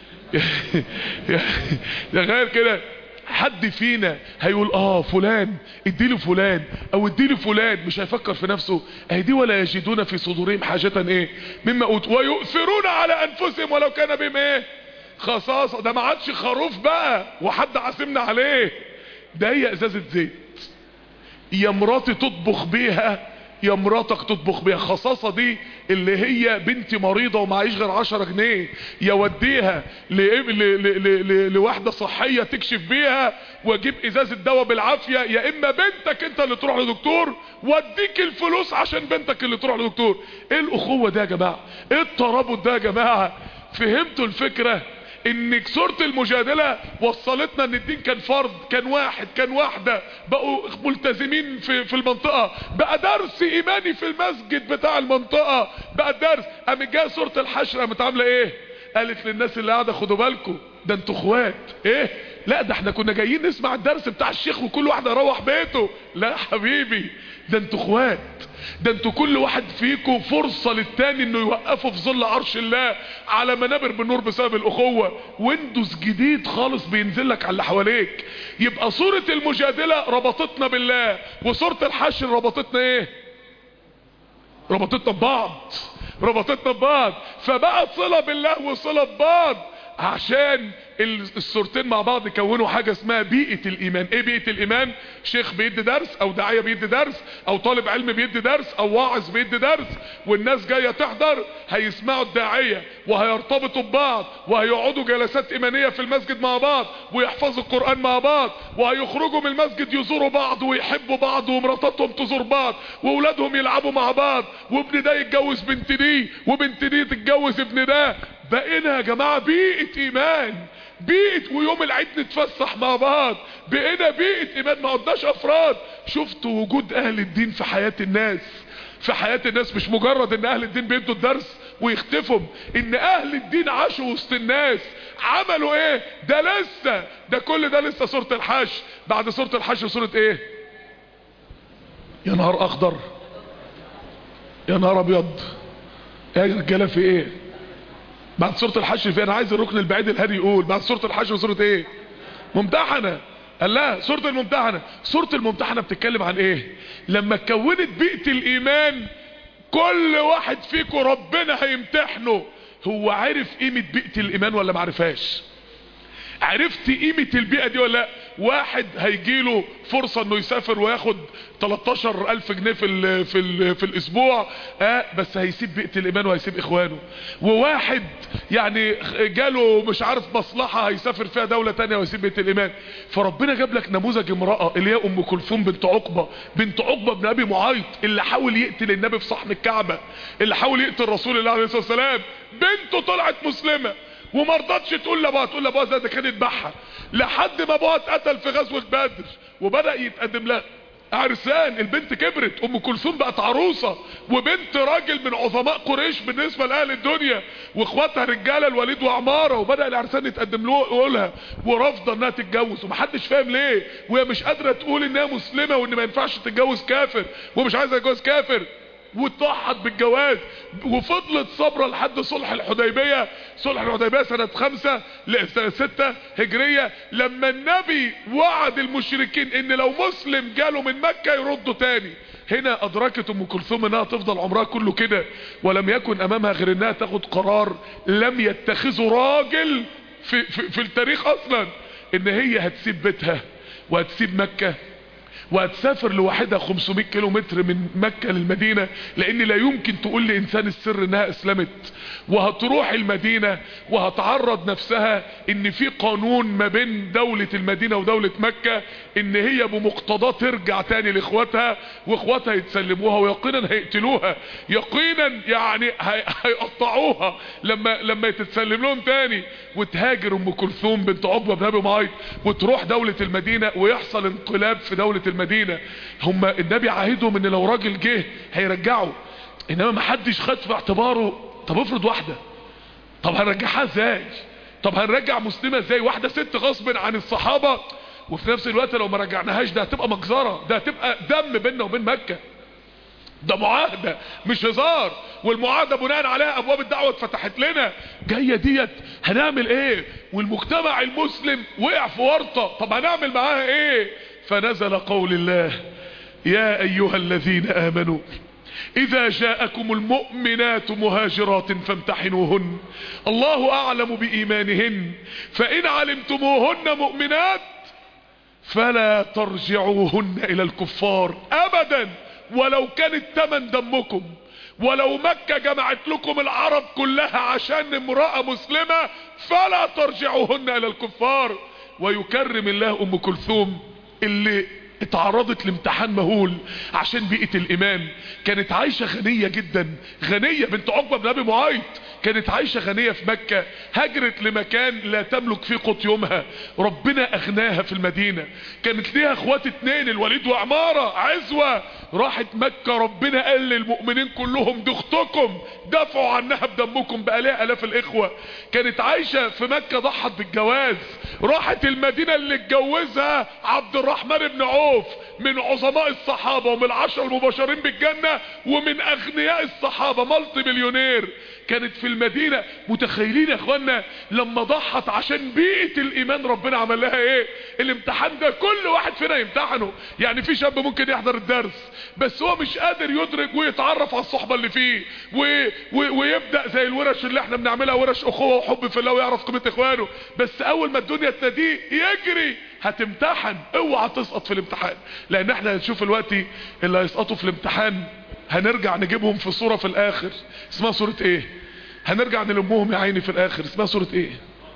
تخيل كده حد فينا هيقول فلان اديله فلان او اديله فلان، مش هيفكر في نفسه. اهي دي ولا يجدون في صدورهم حاجة ايه؟ مما اوتوا ويؤثرون على انفسهم ولو كان بهم ايه؟ خصاصة. ده ما عادش خروف بقى وحد عازمنا عليه، ده هي ازازة زيت، يا مراتي تطبخ بيها يا مراتك تطبخ بيها. خصاصة دي اللي هي بنتي مريضة ومعيش غير 10 جنيه، يا وديها لواحدة صحية تكشف بيها واجيب ازازة دواء بالعافية، يا اما بنتك انت اللي تروح لدكتور واديك الفلوس عشان بنتك اللي تروح لدكتور. ايه الاخوة ده يا جماعة؟ ايه الترابط ده يا جماعة؟ فهمتوا الفكرة؟ ان سورة المجادلة وصلتنا ان الدين كان فرض، كان واحد، كان واحدة، بقوا ملتزمين في المنطقة، بقى درس ايماني في المسجد بتاع المنطقة، بقى الدرس. قام جاء سورة الحشر قامت عاملة ايه؟ قالت للناس اللي قاعدة خدوا بالكم ده انتوا اخوات. ايه؟ لا ده احنا كنا جايين نسمع الدرس بتاع الشيخ وكل واحد يروح بيته. لا حبيبي، ده انتوا اخوات، ده انتوا كل واحد فيكم فرصة للتاني انه يوقفه في ظل عرش الله على منابر بالنور بسبب الاخوة. ويندوز جديد خالص بينزل لك على اللي حواليك. يبقى سورة المجادلة ربطتنا بالله، وسورة الحشر ربطتنا ايه؟ ربطتنا ببعض، ربطتنا ببعض. فبقت صلة بالله وصلة ببعض عشان الصورتين مع بعض كونوا حاجة اسمها بيئة الايمان. ايه بيئة الايمان؟ شيخ بيدي درس، او داعية بيدي درس، او طالب علم بيدي درس، او واعظ بيدي درس، والناس جاية تحضر، هيسمعوا الداعية وهيرتبطوا ببعض وهيقعدوا جلسات ايمانية في المسجد مع بعض ويحفظوا القرآن مع بعض، وهيخرجوا من المسجد يزوروا بعض ويحبوا بعض ومراتاتهم تزور بعض واولادهم يلعبوا مع بعض، وابن ده يتجوز بنت دي وبنت دي تتجوز ابن ده. بقينا يا جماعة بيئة ايمان، بيئة، ويوم العيد نتفسح مع بعض. بقينا بيئة ايمان، ما قدناش افراد. شفتوا وجود اهل الدين في حياة الناس، في حياة الناس، مش مجرد ان اهل الدين بيدوا الدرس ويختفوا، ان اهل الدين عاشوا وسط الناس. عملوا ايه؟ ده لسه، ده كل ده لسه سورة الحشر. بعد سورة الحشر سورة ايه؟ يا نهار اخضر، يا نهار ابيض، يا رجاله في ايه؟ بعد سورة الحشر في، انا عايز الركن البعيد الهادي يقول بعد سورة الحشر سورة ايه؟ ممتحنة. قال لا، سورة الممتحنة. سورة الممتحنة بتتكلم عن ايه؟ لما اتكونت بيئة الايمان، كل واحد فيكم ربنا هيمتحنه. هو عارف قيمة بيئة الايمان ولا معرفهاش؟ عرفت قيمة البيئة دي ولا لا؟ واحد هيجيله فرصة انه يسافر وياخد 13,000 جنيه في الاسبوع، بس هيسيب بيئة الايمان وهيسيب اخوانه. وواحد يعني جاله مش عارف مصلحة هيسافر فيها دولة تانية ويسيب بيئة الايمان. فربنا جاب لك نموذج امرأة اللي هي ام كلثوم بنت عقبة بن ابي معيط، اللي حاول يقتل النبي في صحن الكعبة، اللي حاول يقتل رسول الله عليه الصلاة والسلام. بنته طلعت مسلمة وما رضتش تقول لابوها، تقول لابوها ده كان يذبحها، لحد ما ابوها اتقتل في غزوة بدر وبدأ يتقدم لها عرسان. البنت كبرت، ام كلثوم بقت عروسة وبنت راجل من عظماء قريش بالنسبة لأهل الدنيا، واخواتها رجالة الوليد وعمارة، وبدأ العرسان يتقدم لها ورافضة انها تتجوز، ومحدش فاهم ليه، وهي مش قادرة تقول انها مسلمة وان ما ينفعش تتجوز كافر ومش عايزة تتجوز كافر، واتضحت بالجواز. وفضلت صبرة لحد صلح الحديبية. صلح الحديبية سنة 6 هجرية، لما النبي وعد المشركين ان لو مسلم جاله من مكة يردوا تاني. هنا ادركت ام كلثوم انها تفضل عمرها كله كده، ولم يكن امامها غير انها تاخد قرار لم يتخذه راجل في التاريخ اصلا، ان هي هتسيب بيتها وهتسيب مكة وهتسافر لوحدها 500 كيلومتر من مكة للمدينة، لان لا يمكن تقول لانسان السر انها اسلمت. وهتروح المدينة وهتعرض نفسها ان في قانون ما بين دولة المدينة ودولة مكة، ان هي بمقتضاه ترجع تاني لاخواتها، واخواتها يتسلموها ويقينا هيقتلوها، يقينا يعني هيقطعوها لما تتسلم لهم تاني. وتهاجر ام كلثوم بنت عقبة بن ابي معيط وتروح دولة المدينة، ويحصل انقلاب في دولة المدينة. هم النبي عاهدهم ان لو راجل جه هيرجعوا، انما ما حدش خد في اعتباره. طب افرض واحدة، طب هنرجعها ازاي؟ طب هنرجع مسلمة ازاي؟ واحدة ست غصب عن الصحابة، وفي نفس الوقت لو ما رجعناهاش ده هتبقى مجزرة، ده هتبقى دم بيننا وبين مكة. ده معاهدة مش هزار، والمعاهدة بناء عليها ابواب الدعوة اتفتحت لنا. جاية ديت هنعمل ايه؟ والمجتمع المسلم وقع في ورطة، طب هنعمل معاها ايه؟ فنزل قول الله: يا ايها الذين امنوا اذا جاءكم المؤمنات مهاجرات فامتحنوهن الله اعلم بايمانهن فان علمتموهن مؤمنات فلا ترجعوهن الى الكفار ابدا ولو كانت تمن دمكم. ولو مكة جمعت لكم العرب كلها عشان امرأة مسلمة فلا ترجعوهن الى الكفار. ويكرم الله ام كلثوم اللي اتعرضت لامتحان مهول عشان بيئة الايمان. كانت عايشة غنية جدا، غنية بنت عقبة بن ابي معيط، كانت عايشة غنية في مكة، هجرت لمكان لا تملك فيه قوت يومها، ربنا اغناها في المدينة. كانت ليها اخوات 2 الوليد وعمارة عزوة، راحت مكة ربنا قال للمؤمنين كلهم دي اختكم دافعوا عنها بدمكم، بقى لها الاف الاخوة. كانت عايشة في مكة ضحت بالجواز، راحت المدينة اللي اتجوزها عبد الرحمن بن عوف من عظماء الصحابة ومن 10 المبشرين بالجنة ومن اغنياء الصحابة، مالتي مليونير. كانت في في المدينة. متخيلين يا اخوانا لما ضحت عشان بيئة الايمان ربنا عمل لها ايه؟ الامتحان ده كل واحد فينا يمتحنه. يعني في شاب ممكن يحضر الدرس بس هو مش قادر يدرك ويتعرف على الصحبة اللي فيه ويبدأ زي الورش اللي احنا بنعملها، ورش اخوة وحب في الله، ويعرف قيمة اخوانه. بس اول ما الدنيا تناديه يجري. هتمتحن، اوعى تسقط في الامتحان، لان احنا هنشوف الوقت اللي هيسقطوا في الامتحان هنرجع نجيبهم في صورة في الاخر اسمها صورة ايه؟ هنرجع نلمهم يا عيني في الاخر اسمها صورة ايه؟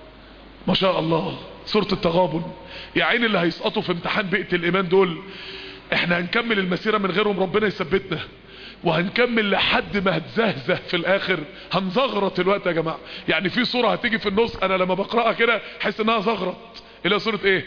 ما شاء الله، صورة التغابن. يا عيني اللي هيسقطوا في امتحان بيئة الايمان دول. احنا هنكمل المسيرة من غيرهم، ربنا يثبتنا، وهنكمل لحد ما هتزهزه في الاخر. هنزغرط الوقت يا جماعة. يعني في صورة هتيجي في النص انا لما بقرأها كده حس انها زغرط. الى صورة ايه؟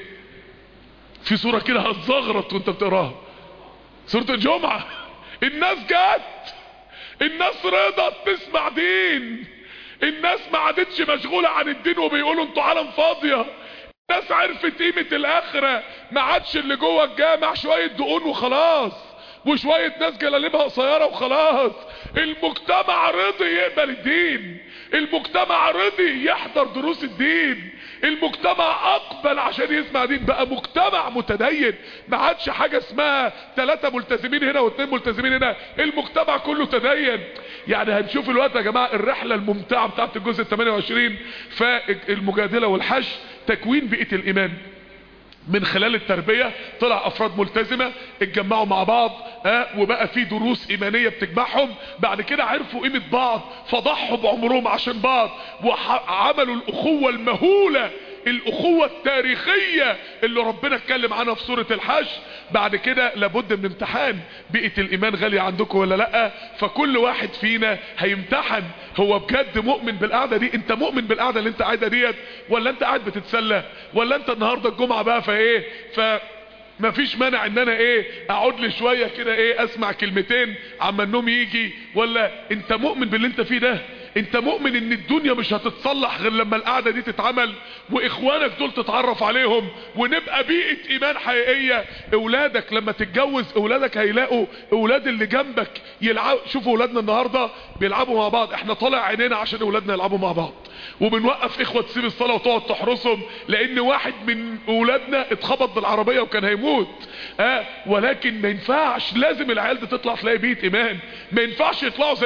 في صورة كده هتزغرط وانت بتقراها، سورة الجمعة. الناس جت، الناس رضت تسمع دين، الناس ما عادتش مشغولة عن الدين وبيقولوا انتوا عالم فاضية. الناس عرفت قيمة الاخرة، ما عادش اللي جوه الجامع شوية دقون وخلاص، وشوية ناس جلاليبها قصيرة وخلاص. المجتمع رضي يقبل الدين، المجتمع رضي يحضر دروس الدين، المجتمع اقبل عشان يسمع دين. بقى مجتمع متدين، ما عادش حاجة اسمها 3 ملتزمين هنا و2 ملتزمين هنا، المجتمع كله تدين. يعني هنشوف الوقت يا جماعة الرحلة الممتعة بتاعت الجزء 28 فالمجادلة والحشد، تكوين بيئة الايمان من خلال التربية. طلع افراد ملتزمة اتجمعوا مع بعض وبقى في دروس ايمانية بتجمعهم. بعد كده عرفوا قيمة بعض فضحوا بعمرهم عشان بعض، وعملوا الاخوة المهولة، الاخوة التاريخية اللي ربنا اتكلم عنها في سورة الحشر. بعد كده لابد من امتحان. بيئة الايمان غالية عندكم ولا لا؟ فكل واحد فينا هيمتحن هو بجد مؤمن بالقعدة دي. انت مؤمن بالقعدة اللي انت قاعدة ديت، ولا انت قاعد بتتسلى، ولا انت النهاردة الجمعة بقى فايه ما فيش مانع ان انا اقعد لي شوية كده اسمع كلمتين عما النوم يجي؟ ولا انت مؤمن باللي انت فيه ده؟ انت مؤمن ان الدنيا مش هتتصلح غير لما القعدة دي تتعمل واخوانك دول تتعرف عليهم ونبقى بيئة ايمان حقيقية؟ اولادك لما تتجوز اولادك هيلاقوا اولاد اللي جنبك يلعبوا. شوفوا اولادنا النهاردة بيلعبوا مع بعض، احنا طالع عينينا عشان اولادنا يلعبوا مع بعض، وبنوقف اخوة تسيب الصلاة وتقعد تحرسهم لان واحد من اولادنا اتخبط بالعربية وكان هيموت. ولكن ما ينفعش، لازم العيال دي تطلع تلاقي بيئة ايمان. ما ينفعش يطلعوا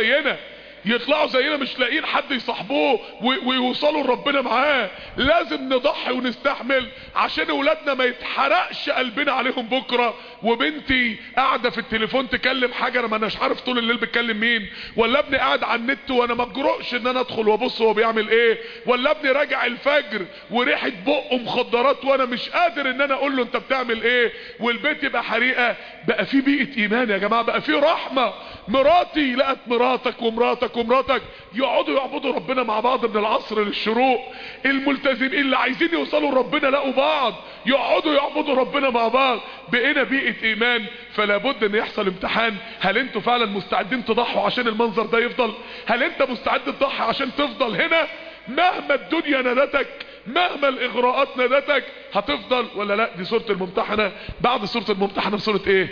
زينا مش لاقيين حد يصاحبوه ويوصلوا لربنا معاه. لازم نضحي ونستحمل عشان اولادنا ما يتحرقش قلبنا عليهم بكرة. وبنتي قاعدة في التليفون تكلم حاجة انا ما اناش عارف طول الليل بتكلم مين، ولا ابني قاعد على النت وانا ما اجرؤش ان انا ادخل وابص هو بيعمل ايه، ولا ابني راجع الفجر وريحة بقه مخدرات وانا مش قادر ان انا اقول له انت بتعمل ايه، والبيت يبقى حريقة. بقى في بيئة ايمان يا جماعة، بقى في رحمة. مراتي لقت مراتك ومراتك يقعدوا يعبدوا ربنا مع بعض من العصر للشروق. الملتزمين اللي عايزين يوصلوا لربنا لقوا بعض يقعدوا يعبدوا ربنا مع بعض. بقينا بيئة ايمان. فلا بد ان يحصل امتحان. هل انتوا فعلا مستعدين تضحوا عشان المنظر ده يفضل؟ هل انت مستعد تضحي عشان تفضل هنا مهما الدنيا نادتك، مهما الاغراءات نادتك؟ هتفضل ولا لا؟ دي سورة الممتحنة. بعد سورة الممتحنة سورة ايه؟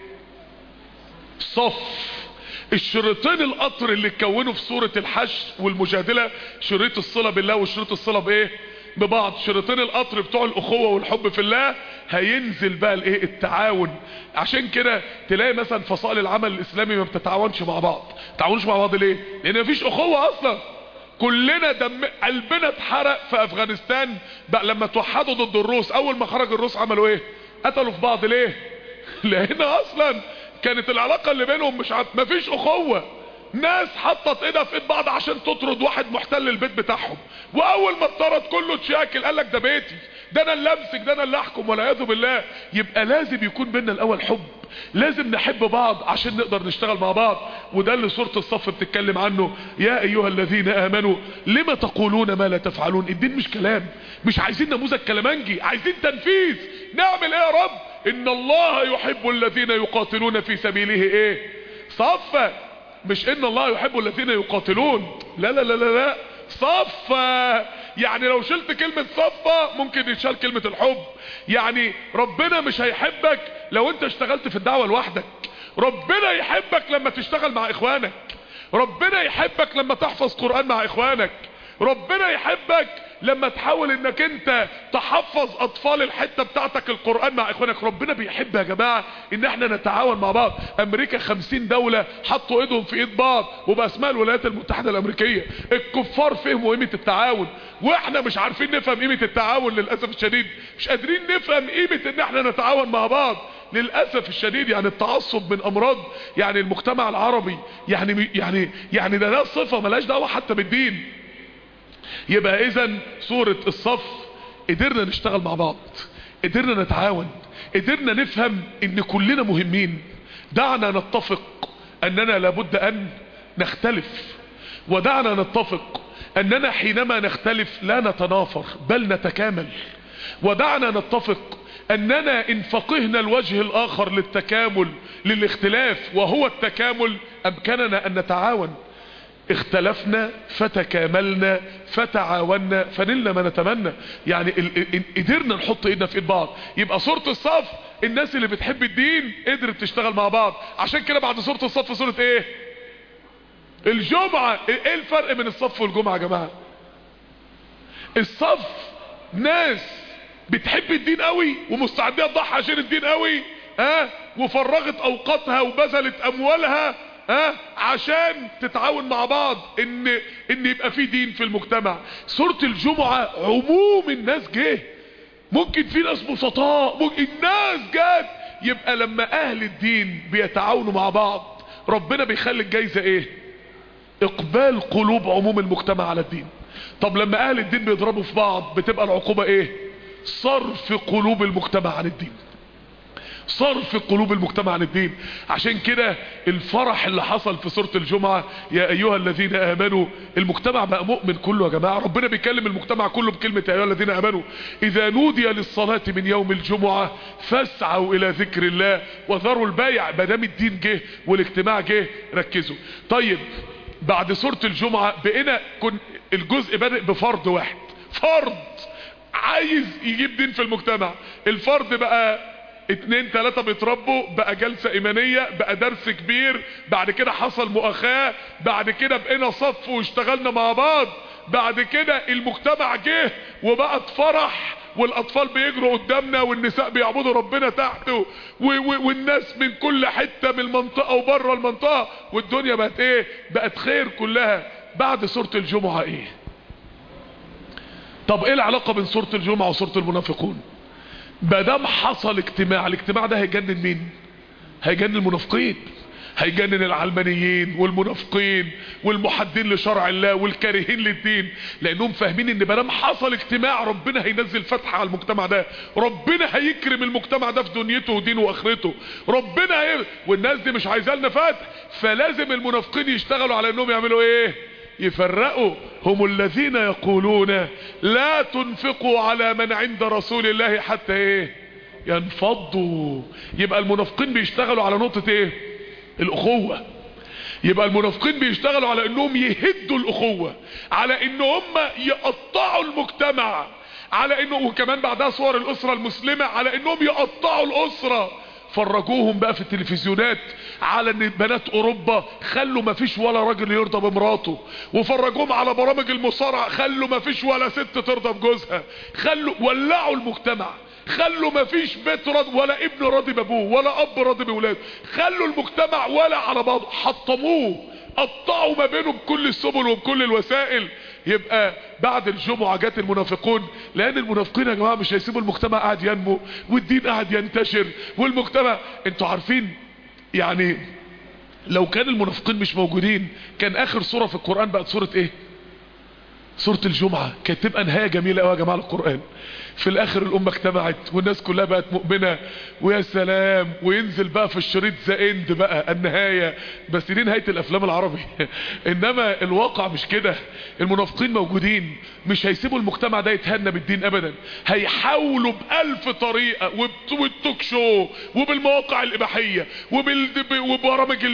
صف. الشريطين القطر اللي اتكونوا في سورة الحشر والمجادلة، شريط الصلة بالله وشريط الصلة بايه؟ ببعض. شريطين القطر بتوع الاخوة والحب في الله هينزل بقى التعاون. عشان كده تلاقي مثلا فصائل العمل الاسلامي ما بتتعاونش مع بعض. تعاونوش مع بعض ليه؟ لان مفيش اخوة اصلا. كلنا قلبنا اتحرق في افغانستان بقى لما توحدوا ضد الروس. اول ما خرج الروس عملوا ايه؟ قتلوا في بعض. ليه؟ لان اصلا كانت العلاقة اللي بينهم مفيش اخوة. ناس حطت ايدها في ايد بعض عشان تطرد واحد محتل البيت بتاعهم، واول ما اتطرد كله اتشاكل قال لك ده بيتي، ده انا اللي امسك، ده انا اللي احكم، والعياذ بالله. يبقى لازم يكون بينا الاول حب، لازم نحب بعض عشان نقدر نشتغل مع بعض. وده اللي سورة الصف بتتكلم عنه. يا ايها الذين امنوا لما تقولون ما لا تفعلون. الدين مش كلام، مش عايزين نموذج كلامنجي، عايزين تنفيذ. نعمل ايه يا رب؟ ان الله يحب الذين يقاتلون في سبيله صفا. مش ان الله يحب الذين يقاتلون، لا لا لا لا لا، صفا. يعني لو شلت كلمة صفا ممكن يتشال كلمة الحب. يعني ربنا مش هيحبك لو انت اشتغلت في الدعوة لوحدك، ربنا يحبك لما تشتغل مع اخوانك، ربنا يحبك لما تحفظ قرآن مع اخوانك. ربنا يحبك لما تحاول انك انت تحفظ اطفال الحتة بتاعتك القرآن مع اخوانك. ربنا بيحب يا جماعة ان احنا نتعاون مع بعض. امريكا 50 دولة حطوا ايدهم في ايد بعض وبقى اسمها الولايات المتحدة الامريكية. الكفار فهموا قيمة التعاون واحنا مش عارفين نفهم قيمة التعاون للأسف الشديد. مش قادرين نفهم قيمة ان احنا نتعاون مع بعض للأسف الشديد. يعني التعصب من امراض يعني المجتمع العربي. يعني ده صفة ملاش دعوة حتى بالدين. يبقى اذا سورة الصف قدرنا نشتغل مع بعض، قدرنا نتعاون، قدرنا نفهم ان كلنا مهمين. دعنا نتفق اننا لابد ان نختلف، ودعنا نتفق اننا حينما نختلف لا نتنافر بل نتكامل. ودعنا نتفق اننا ان فقهنا الوجه الاخر للتكامل للاختلاف وهو التكامل امكننا ان نتعاون. اختلفنا فتكاملنا فتعاوننا فنلنا ما نتمنى. يعني قدرنا نحط ايدنا في ايد بعض. يبقى سورة الصف الناس اللي بتحب الدين قدرت تشتغل مع بعض. عشان كده بعد سورة الصف سورة ايه؟ الجمعة. ايه الفرق بين الصف والجمعة يا جماعة؟ الصف ناس بتحب الدين قوي ومستعدة تضحي عشان الدين قوي، وفرغت اوقاتها وبذلت اموالها عشان تتعاون مع بعض ان يبقى في دين في المجتمع. سورة الجمعة عموم الناس جه، ممكن في ناس بسطاء، ممكن الناس جات. يبقى لما اهل الدين بيتعاونوا مع بعض ربنا بيخلي الجايزة ايه؟ اقبال قلوب عموم المجتمع على الدين. طب لما اهل الدين بيضربوا في بعض بتبقى العقوبة ايه؟ صرف قلوب المجتمع عن الدين، صرف قلوب المجتمع عن الدين. عشان كده الفرح اللي حصل في سورة الجمعة يا ايها الذين امنوا، المجتمع بقى مؤمن كله يا جماعة. ربنا بيكلم المجتمع كله بكلمة يا ايها الذين امنوا اذا نودي للصلاة من يوم الجمعة فاسعوا الى ذكر الله وذروا البيع. مادام الدين جه والاجتماع جه ركزوا. طيب بعد سورة الجمعة بقينا الجزء بدأ بفرد واحد، فرد عايز يجيب دين في المجتمع. الفرد بقى 2 3 بيتربوا، بقى جلسة ايمانية، بقى درس كبير، بعد كده حصل مؤاخاة، بعد كده بقينا صف واشتغلنا مع بعض، بعد كده المجتمع جه وبقت فرح والاطفال بيجروا قدامنا والنساء بيعبدوا ربنا تحته والناس من كل حتة من المنطقة وبره المنطقة، والدنيا بقت ايه؟ بقت خير كلها. بعد سورة الجمعة ايه؟ طب ايه العلاقة بين سورة الجمعة وسورة المنافقون؟ مادام حصل اجتماع، الاجتماع ده هيجنن مين؟ هيجنن المنافقين، هيجنن العلمانيين والمنافقين والمحدين لشرع الله والكارهين للدين، لانهم فاهمين ان مادام حصل اجتماع ربنا هينزل فتح على المجتمع ده، ربنا هيكرم المجتمع ده في دنيته ودينه واخرته، والناس دي مش عايزه لنا فتح. فلازم المنافقين يشتغلوا على انهم يعملوا ايه؟ يفرقوا. هم الذين يقولون لا تنفقوا على من عند رسول الله حتى ايه؟ ينفضوا. يبقى المنافقين بيشتغلوا على نقطة ايه؟ الاخوة. يبقى المنافقين بيشتغلوا على انهم يهدوا الاخوة، على ان هم يقطعوا المجتمع، على انه وكمان بعدها صور الاسرة المسلمة، على انهم يقطعوا الاسرة. فرجوهم بقى في التلفزيونات على ان بنات اوروبا خلوا ما فيش ولا راجل يرضى بمراته، وفرجوهم على برامج المصارعة خلوا ما فيش ولا ست ترضى بجوزها، ولعوا المجتمع، خلوا ما فيش بيت راضي ولا ابن راضي بابوه ولا اب راضي بولاده، خلوا المجتمع ولا على بعضه، حطموه، قطعوا ما بينه بكل السبل وبكل الوسائل. يبقى بعد الجمعة جات المنافقون، لان المنافقين يا جماعة مش هيسيبوا المجتمع قاعد ينمو والدين قاعد ينتشر والمجتمع. انتوا عارفين يعني لو كان المنافقين مش موجودين كان اخر سورة في القرآن بقت سورة ايه؟ سورة الجمعة. كانت تبقى نهاية جميلة قوي يا جماعة القرآن. في الاخر الامة اجتمعت والناس كلها بقت مؤمنة ويا سلام، وينزل بقى في الشريط ذا اند بقى النهاية. بس دي نهاية الافلام العربي انما الواقع مش كده. المنافقين موجودين مش هيسيبوا المجتمع ده يتهنى بالدين ابدا، هيحاولوا ب1000 طريقة وبالتوك شو وبالمواقع الاباحية وبرامج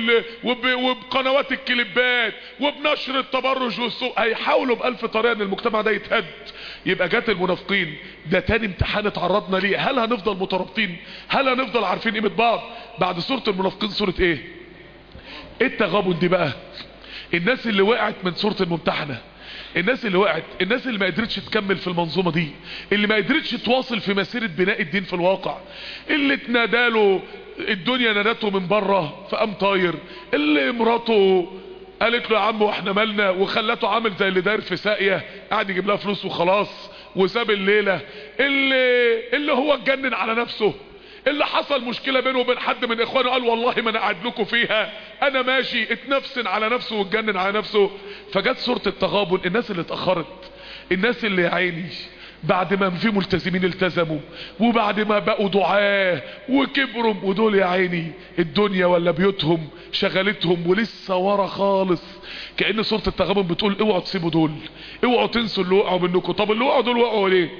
وبقنوات الكليبات وبنشر التبرج والسوء، هيحاولوا ب1000 طريقة ان المجتمع ده يتهد. يبقى جات المنافقين، ده تاني امتحان اتعرضنا ليه. هل هنفضل مترابطين؟ هل هنفضل عارفين قيمة بعض؟ بعد سورة المنافقين سورة ايه؟ التغابن دي بقى الناس اللي وقعت من سورة الممتحنة، الناس اللي وقعت، الناس اللي ما قدرتش تكمل في المنظومة دي، اللي ما قدرتش تواصل في مسيرة بناء الدين في الواقع، اللي اتناداله الدنيا نادته من بره فقام طاير، اللي مراته قالت له يا عم واحنا مالنا، وخلته عامل زي اللي داير في ساقية قاعد يجيب لها فلوس وخلاص وساب الليلة، اللي هو اتجنن على نفسه، اللي حصل مشكلة بينه وبين حد من اخوانه قال والله ما انا قاعد لكم فيها، انا ماشي، اتنفسن على نفسه واتجنن على نفسه. فجت سورة التغابن، الناس اللي اتأخرت، الناس اللي يا عيني بعد ما في ملتزمين التزموا، وبعد ما بقوا دعاة وكبروا، ودول يا عيني الدنيا ولا بيوتهم شغلتهم ولسه ورا خالص. كأن سورة التغابن بتقول اوعوا تسيبوا دول، اوعوا تنسوا اللي وقعوا منكم. طب اللي وقعوا دول وقعوا ليه؟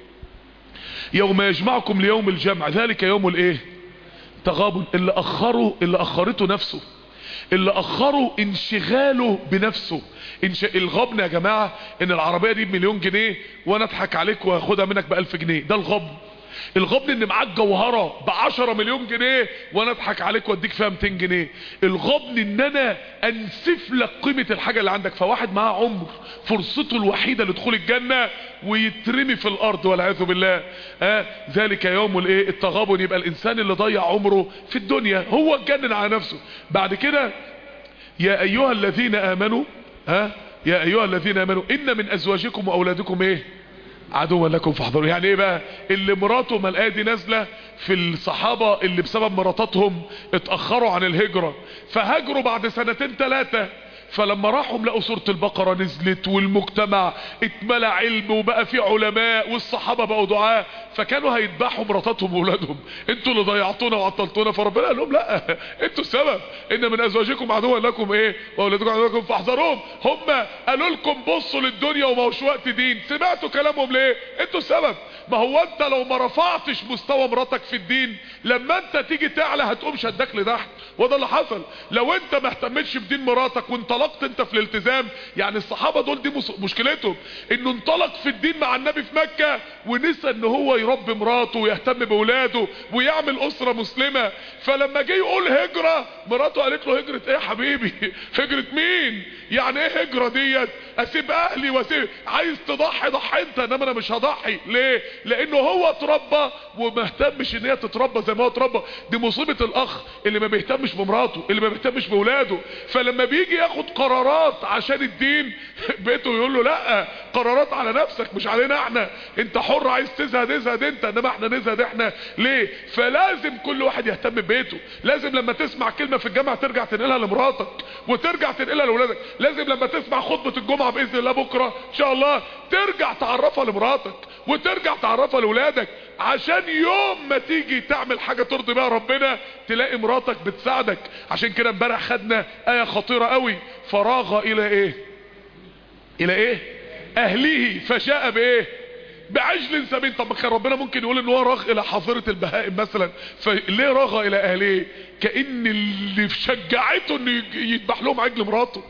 يوم يجمعكم ليوم الجمع ذلك يوم الايه؟ تغابن. اللي اخرته نفسه، اللي اخروا انشغاله بنفسه. الغبن يا جماعة ان العربية دي ب1,000,000 جنيه وانا اضحك عليك واخدها منك ب1000 جنيه، ده الغبن. الغبن ان معاك جوهرة ب10 مليون جنيه وانا اضحك عليك واديك فيها 200 جنيه. الغبن ان انا انسف لك قيمة الحاجة اللي عندك. فواحد معاه عمر فرصته الوحيدة لدخول الجنة ويترمي في الارض والعياذ بالله. ذلك يوم الايه؟ التغابن. يبقى الانسان اللي ضيع عمره في الدنيا هو اتجنن على نفسه. بعد كده يا ايها الذين امنوا، يا ايها الذين امنوا ان من ازواجكم واولادكم ايه؟ عدوا لكم فاحذروا. يعني ايه بقى؟ اللي مراته ملقاه دي نازله في الصحابه اللي بسبب مراتاتهم اتاخروا عن الهجره، فهاجروا بعد 2-3 فلما راحوا لقوا سورة البقرة نزلت والمجتمع اتملى علم وبقى فيه علماء والصحابة بقوا دعاء، فكانوا هيذبحوا مراتاتهم واولادهم. انتوا اللي ضيعتونا وعطلتونا. فربنا قال لهم لا، انتوا السبب. ان من ازواجكم عدوا لكم ايه؟ واولادكم عدوا لكم فاحذروهم. هم قالوا لكم بصوا للدنيا وما هوش وقت دين، سمعتوا كلامهم ليه؟ انتوا السبب. ما هو انت لو ما رفعتش مستوى مراتك في الدين لما انت تيجي تعلى هتقوم شدك لتحت، وده اللي حصل. لو انت ما اهتمتش بدين مراتك وانطلقت انت في الالتزام، يعني الصحابة دول دي مشكلتهم انه انطلق في الدين مع النبي في مكة ونسى ان هو يربي مراته ويهتم باولاده ويعمل اسرة مسلمة. فلما جه يقول هجرة، مراته قالت له هجرة ايه يا حبيبي؟ هجرة مين؟ يعني ايه هجرة ديت؟ اسيب اهلي واسيب، عايز تضحي ضحي انت، انما انا مش هضحي. ليه؟ لانه هو اتربى وما اهتمش ان هي تتربى زي ما هو اتربى. دي مصيبة الاخ اللي ما بيهتمش بمراته، اللي ما بيهتمش باولاده. فلما بيجي ياخد قرارات عشان الدين بيته يقول له لا، قرارات على نفسك مش علينا احنا، انت حر، عايز تزهد ازهد انت، انما احنا نزهد احنا ليه؟ فلازم كل واحد يهتم ببيته. لازم لما تسمع كلمة في الجامعة ترجع تنقلها لمراتك وترجع تنقلها لاولادك. لازم لما تسمع خطبة الجمعة باذن الله بكرة ان شاء الله ترجع تعرفها لمراتك وترجع تعرفها لاولادك، عشان يوم ما تيجي تعمل حاجة ترضي بها ربنا تلاقي مراتك بتساعدك. عشان كده امبارح خدنا آية خطيرة قوي، فراغ الى ايه؟ الى ايه؟ اهله فجاء بايه؟ بعجل سمين. طب كان ربنا ممكن يقول ان هو راغ الى حظيرة البهائم مثلا، فليه راغ الى اهله؟ كأن اللي شجعته انه يذبح لهم عجل مراته،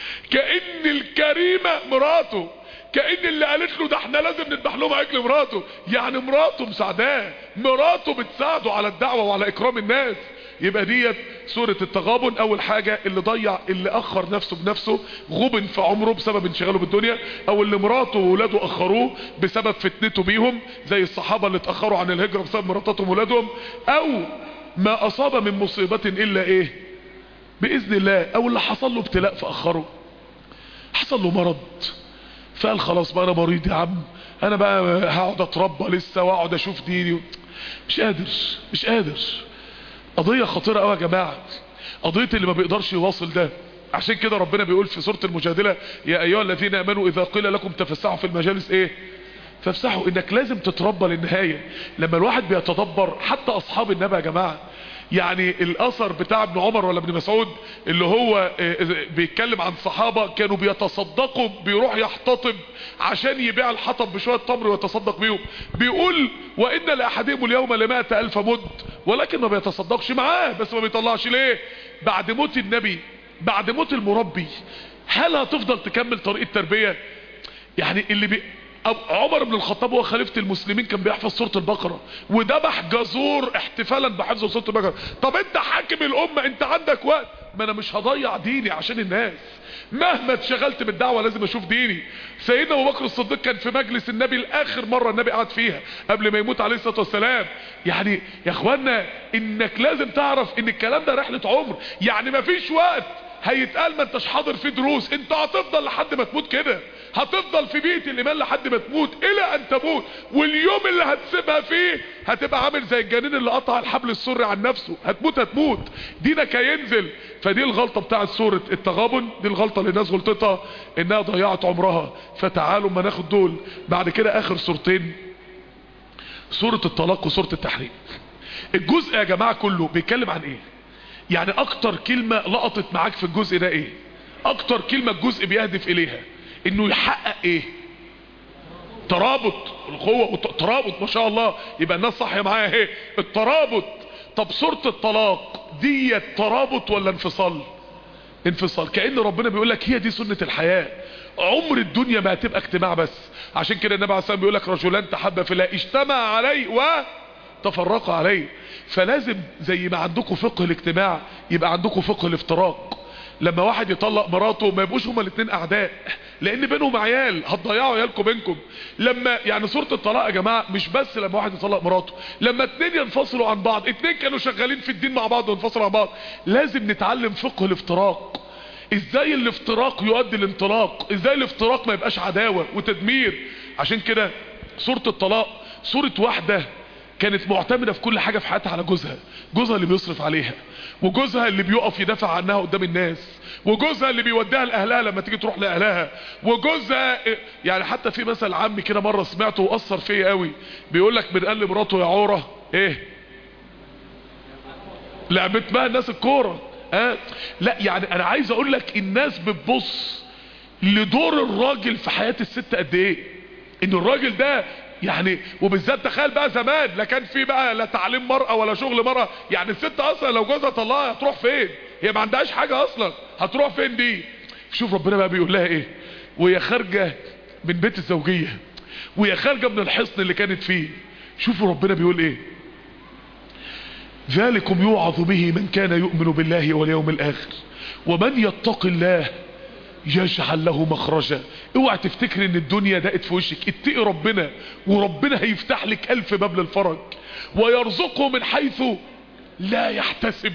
كأن الكريمة مراته، كأن اللي قالت له ده احنا لازم نذبح لهم عجل مراته. يعني مراته مساعداه، مراته بتساعده على الدعوة وعلى اكرام الناس. يبقى ديت سورة التغابن. اول حاجة اللي ضيع، اللي اخر نفسه بنفسه، غبن في عمره بسبب انشغاله بالدنيا، او اللي مراته وولاده اخروه بسبب فتنته بيهم زي الصحابة اللي اتأخروا عن الهجرة بسبب مراتاتهم وولادهم، او ما اصاب من مصيبة الا ايه؟ باذن الله. او اللي حصل له ابتلاء فاخره، حصل له مرض فقال خلاص بقى انا مريض يا عم، انا بقى هقعد اتربى لسه واقعد اشوف ديني، مش قادر. قضية خطيرة قوي يا جماعة، قضية اللي ما بيقدرش يواصل ده. عشان كده ربنا بيقول في سورة المجادلة يا ايها الذين امنوا اذا قيل لكم تفسحوا في المجالس ايه؟ فافسحوا. انك لازم تتربى للنهاية. لما الواحد بيتدبر، حتى اصحاب النبي يا جماعة، يعني الاثر بتاع ابن عمر ولا ابن مسعود اللي هو بيتكلم عن صحابة كانوا بيتصدقوا، بيروح يحتطب عشان يبيع الحطب بشوية تمر ويتصدق بيهم. بيقول وان لاحدهم اليوم ل100,000 مد، ولكن ما بيتصدقش معاه، بس ما بيطلعش. ليه؟ بعد موت النبي، بعد موت المربي، هل هتفضل تكمل طريق التربية؟ يعني عمر بن الخطاب هو خليفة المسلمين كان بيحفظ سورة البقرة وذبح جزور احتفالا بحفظ سورة البقرة. طب انت حاكم الامة، انت عندك وقت؟ ما انا مش هضيع ديني عشان الناس، مهما اتشغلت بالدعوة لازم اشوف ديني. سيدنا ابو بكر الصديق كان في مجلس النبي الاخر مرة النبي قعد فيها قبل ما يموت عليه الصلاة والسلام. يعني يا اخوانا انك لازم تعرف ان الكلام ده رحلة عمر، يعني مفيش وقت هيتقال ما انتش حاضر في دروس، انت هتفضل لحد ما تموت كده، هتفضل في بيئة الايمان لحد ما تموت الى ان تموت. واليوم اللي هتسيبها فيه هتبقى عامل زي الجنين اللي قطع الحبل السري عن نفسه، هتموت دينك هينزل. فدي الغلطة بتاعت سورة التغابن، دي الغلطة اللي الناس غلطتها انها ضيعت عمرها. فتعالوا ما ناخد دول بعد كده. اخر سورتين سورة الطلاق وسورة التحريم. الجزء يا جماعة كله بيتكلم عن ايه؟ يعني اكتر كلمة لقطت معاك في الجزء ده ايه؟ اكتر كلمة الجزء بيهدف اليها انه يحقق ايه؟ ترابط القوة ترابط، ما شاء الله، يبقى الناس صاحيه معايا اهي، الترابط. طب سورة الطلاق دي ترابط ولا انفصال؟ انفصال. كأن ربنا بيقول لك هي دي سنة الحياة، عمر الدنيا ما هتبقى اجتماع بس. عشان كده النبي عليه الصلاة والسلام بيقول لك رجلان تحبا في الله اجتمع عليه وتفرقا عليه. فلازم زي ما عندكم فقه الاجتماع يبقى عندكم فقه الافتراق. لما واحد يطلق مراته ما يبقوش هما الاثنين اعداء، لان بينهم عيال هتضيعوا عيالكم بينكم. لما يعني سورة الطلاق يا جماعة مش بس لما واحد يطلق مراته، لما اتنين ينفصلوا عن بعض، اتنين كانوا شغالين في الدين مع بعض وانفصلوا عن بعض، لازم نتعلم فقه الافتراق. ازاي الافتراق يؤدي الانطلاق، ازاي الافتراق ما يبقاش عداوة وتدمير. عشان كده سورة الطلاق سورة واحدة كانت معتمدة في كل حاجة في حياتها على جوزها، جوزها اللي بيصرف عليها، وجوزها اللي بيقف يدافع عنها قدام الناس، وجوزها اللي بيوديها لأهلها لما تيجي تروح لأهلها، وجوزها يعني حتى في مثل عامي كده مرة سمعته وأثر فيا قوي، بيقول لك من قال مراته يا عورة ايه لعبت بها الناس الكورة. لا يعني انا عايز اقول لك الناس بتبص لدور الراجل في حياة الست قد ايه، ان الراجل ده يعني، وبالذات تخيل بقى زمان لا كان في بقى لا تعليم مرأة ولا شغل مرأة، يعني الست اصلا لو جوزها طلقها هتروح فين؟ هي ما عندهاش حاجة اصلا، هتروح فين دي؟ شوف ربنا بقى بيقول لها ايه وهي خارجة من بيت الزوجية وهي خارجة من الحصن اللي كانت فيه. شوفوا ربنا بيقول ايه: ذلكم يوعظ به من كان يؤمن بالله واليوم الاخر ومن يتق الله يجعل له مخرجا. اوعى تفتكر ان الدنيا دقت في وشك، اتقي ربنا وربنا هيفتح لك 1000 باب للفرج، ويرزقه من حيث لا يحتسب.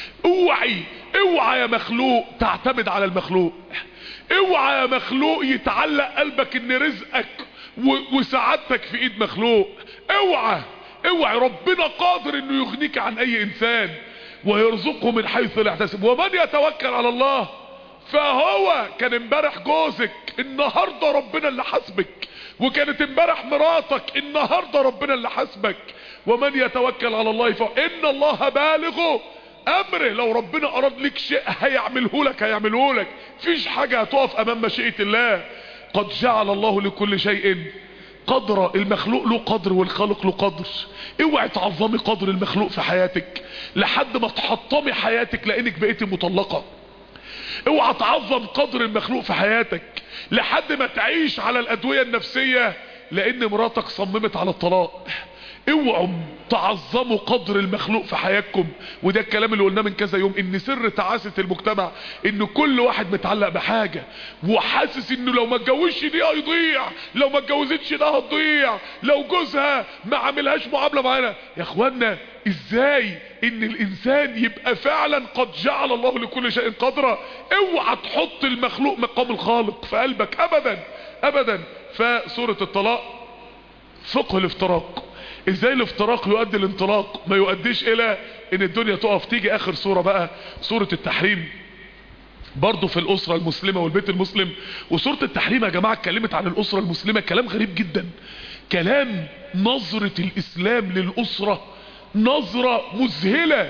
اوعى يا مخلوق تعتمد على المخلوق، اوعى يا مخلوق يتعلق قلبك ان رزقك وسعادتك في ايد مخلوق. اوعى ربنا قادر انه يغنيك عن اي انسان، ويرزقه من حيث لا يحتسب. ومن يتوكل على الله فهو، كان امبارح جوزك النهاردة ربنا اللي حاسبك، وكانت امبارح مراتك النهاردة ربنا اللي حاسبك. ومن يتوكل على الله فإن الله بالغ امره، لو ربنا اراد لك شيء هيعمله لك، فيش حاجة هتقف امام مشيئة الله. قد جعل الله لكل شيء قدر، المخلوق له قدر والخالق له قدر. اوعي تعظمي قدر المخلوق في حياتك لحد ما تحطمي حياتك لانك بقيتي مطلقة. اوعى تعظم قدر المخلوق في حياتك لحد ما تعيش على الادوية النفسية لان مراتك صممت على الطلاق. اوعوا تعظموا قدر المخلوق في حياتكم. وده الكلام اللي قلناه من كذا يوم، ان سر تعاسة المجتمع ان كل واحد متعلق بحاجة وحاسس انه لو ما اتجوزش دي هيضيع، لو ما اتجوزتش ده هتضيع، لو جوزها ما عملهاش معاملة معانا. يا اخوانا ازاي ان الانسان يبقى فعلا قد جعل الله لكل شيء قدرا؟ اوعى تحط المخلوق مقام الخالق في قلبك ابدا. فسورة الطلاق فقه الافتراق، ازاي الافتراق يؤدي الانطلاق، ما يؤديش الى ان الدنيا تقف. تيجي اخر سورة بقى سورة التحريم، برضو في الاسرة المسلمة والبيت المسلم. وسورة التحريم يا جماعة اتكلمت عن الاسرة المسلمة كلام غريب جدا، كلام نظرة الاسلام للاسرة نظرة مذهلة.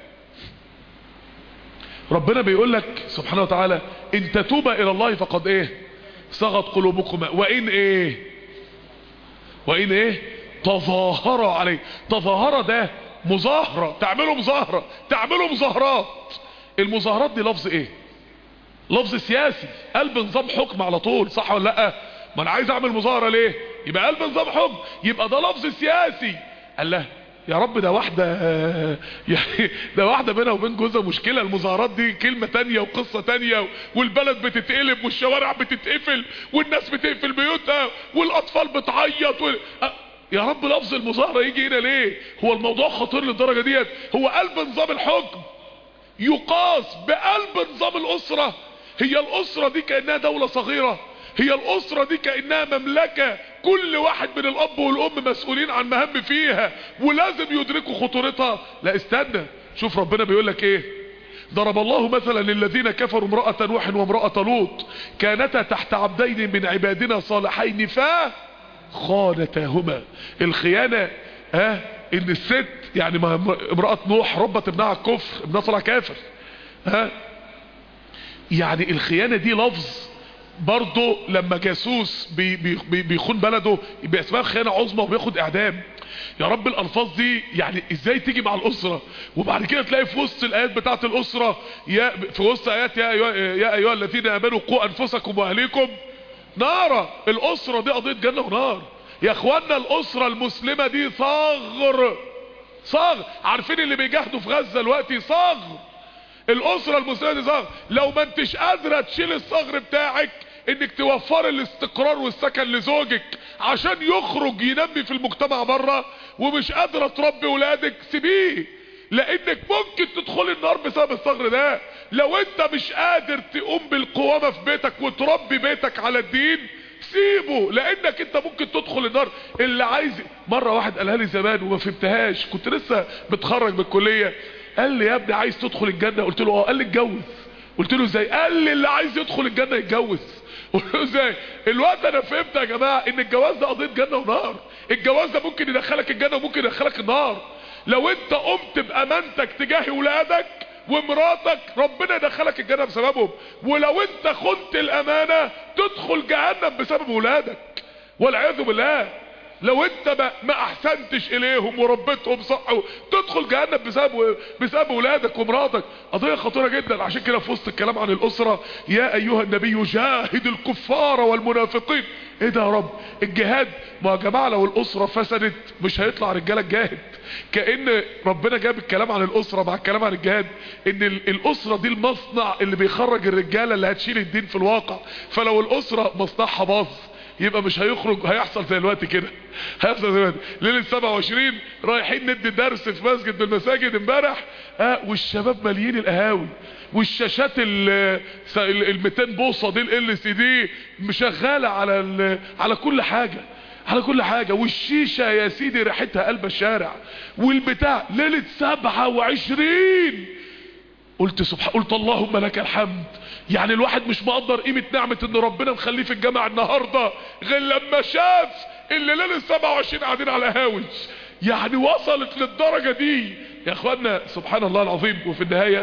ربنا بيقول لك سبحانه وتعالى ان تتوبا الى الله فقد ايه صغت قلوبكما وان ايه تظاهر عليه. تظاهر ده مظاهرة، تعملوا مظاهرات. المظاهرات دي لفظ ايه؟ لفظ سياسي، قلب نظام حكم على طول، صح ولا لا؟ ما انا عايز اعمل مظاهرة ليه؟ يبقى قلب نظام حكم، يبقى ده لفظ سياسي. قال له يا رب ده واحدة يعني ده واحدة بينها وبين جوزها مشكلة، المظاهرات دي كلمة تانية وقصة تانية، والبلد بتتقلب والشوارع بتتقفل والناس بتقفل بيوتها والاطفال بتعيط يا رب لفظ المظاهرة يجي هنا ليه؟ هو الموضوع خطير للدرجة ديت؟ هو قلب نظام الحكم يقاس بقلب نظام الاسرة؟ هي الاسرة دي كأنها دولة صغيرة؟ هي الاسرة دي كأنها مملكة كل واحد من الاب والام مسؤولين عن مهام فيها ولازم يدركوا خطورتها؟ لا استنى، شوف ربنا بيقول لك ايه. ضرب الله مثلا للذين كفروا امرأة نوح وامرأة لوط كانتا تحت عبدين من عبادنا صالحين فخانتاهما. الخيانة ان الست يعني امرأة نوح ربت ابنها على الكفر، ابنها طلع كافر. يعني الخيانة دي لفظ برضه لما جاسوس بيخون بلده يبقى اسمها خيانة عظمى وبياخد اعدام. يا رب الالفاظ دي يعني ازاي تيجي مع الاسرة؟ وبعد كده تلاقي في وسط الايات بتاعت الاسرة في وسط ايات يا ايها الذين امنوا قوا انفسكم واهليكم نارا. الاسرة دي قضية جنة ونار يا اخوانا. الاسرة المسلمة دي صغر. عارفين اللي بيجاهدوا في غزة دلوقتي صغر. الاسرة المسلمة دي صغر. لو ما انتش قادرة تشيل الصغر بتاعك انك توفر الاستقرار والسكن لزوجك عشان يخرج ينمي في المجتمع بره، ومش قادرة تربي ولادك، سيبيه، لانك ممكن تدخل النار بسبب الصغر ده. لو انت مش قادر تقوم بالقوامة في بيتك وتربي بيتك على الدين سيبه، لانك انت ممكن تدخل النار. اللي عايز، مرة واحد قالها لي زمان وما فهمتهاش، كنت لسه متخرج من الكلية، قال لي يا ابني عايز تدخل الجنة؟ قلت له اه. قال لي اتجوز. قلت له ازاي؟ قال لي اللي عايز يدخل الجنة يتجوز. قلت له ازاي؟ الوقت انا فهمت يا جماعة ان الجواز ده قضية جنة ونار. الجواز ده ممكن يدخلك الجنة وممكن يدخلك النار. لو انت قمت بامانتك تجاه ولادك ومراتك ربنا يدخلك الجنة بسببهم، ولو انت خنت الامانة تدخل جهنم بسبب ولادك والعياذ بالله. لو انت ما احسنتش اليهم وربيتهم صح تدخل جهنم بسبب ولادك ومراتك. قضية خطيرة جدا. عشان كده في وسط الكلام عن الاسرة يا ايها النبي جاهد الكفار والمنافقين. ايه ده يا رب؟ الجهاد؟ ما يا جماعة لو الاسرة فسدت مش هيطلع رجالة الجاهد. كأن ربنا جاب الكلام عن الاسرة مع الكلام عن الجهاد، ان الاسرة دي المصنع اللي بيخرج الرجالة اللي هتشيل الدين في الواقع. فلو الاسرة مصنعها باظ يبقى مش هيخرج. هيحصل زي الوقت كده، هيحصل زي الوقت. ليلة 27 رايحين ندي درس في مسجد من المساجد امبارح، والشباب ماليين القهاوي، والشاشات ال 200 بوصة دي ال LCD مشغلة على كل حاجة، على كل حاجة. والشيشة يا سيدي ريحتها قلب الشارع والبتاع. ليلة 27 قلت اللهم لك الحمد. يعني الواحد مش مقدر قيمة نعمة ان ربنا مخليه في الجامع النهاردة غير لما شاف اللي ليلة 27 قاعدين على هاوج. يعني وصلت للدرجة دي يا اخوانا، سبحان الله العظيم. وفي النهاية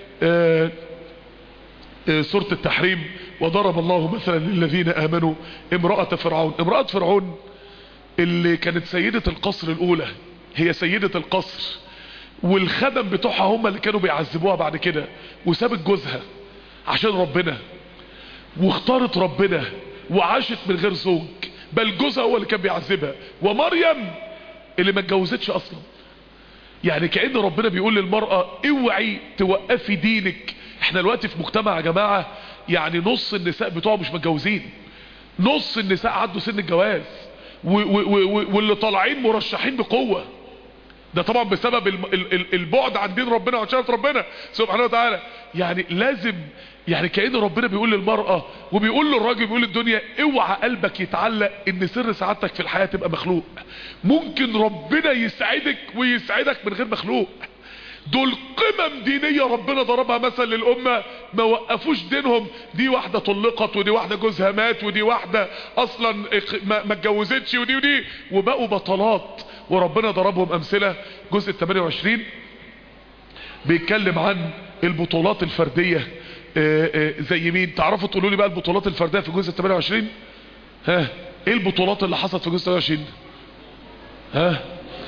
سورة التحريم وضرب الله مثلا للذين امنوا امرأة فرعون. امرأة فرعون اللي كانت سيدة القصر الاولى، هي سيدة القصر، والخدم بتوعها هم اللي كانوا بيعذبوها بعد كده، وسابت جوزها عشان ربنا، واختارت ربنا وعاشت من غير زوج، بل جوزها هو اللي كان بيعذبها. ومريم اللي ما اتجوزتش اصلا. يعني كأن ربنا بيقول للمرأة اوعي توقفي دينك. احنا دلوقتي في مجتمع يا جماعة يعني نص النساء بتوعه مش متجوزين، نص النساء عدوا سن الجواز، واللي طالعين مرشحين بقوة. ده طبعا بسبب البعد عن دين ربنا وعن شريعة ربنا سبحانه وتعالى. يعني لازم، يعني كأن ربنا بيقول للمرأة وبيقول للراجل، بيقول للدنيا اوعى قلبك يتعلق ان سر سعادتك في الحياة تبقى مخلوق. ممكن ربنا يسعدك ويسعدك من غير مخلوق. دول قمم دينية ربنا ضربها مثلا للأمة ما وقفوش دينهم. دي واحدة طلقت، ودي واحدة جوزها مات، ودي واحدة اصلا ما اتجوزتش، ودي وبقوا بطلات وربنا ضربهم امثلة. جزء 28 بيتكلم عن البطولات الفردية. زي مين؟ تعرفوا تقولوا لي بقى البطولات الفردية في جزء 28؟ ها ايه البطولات اللي حصلت في جزء 28؟ ها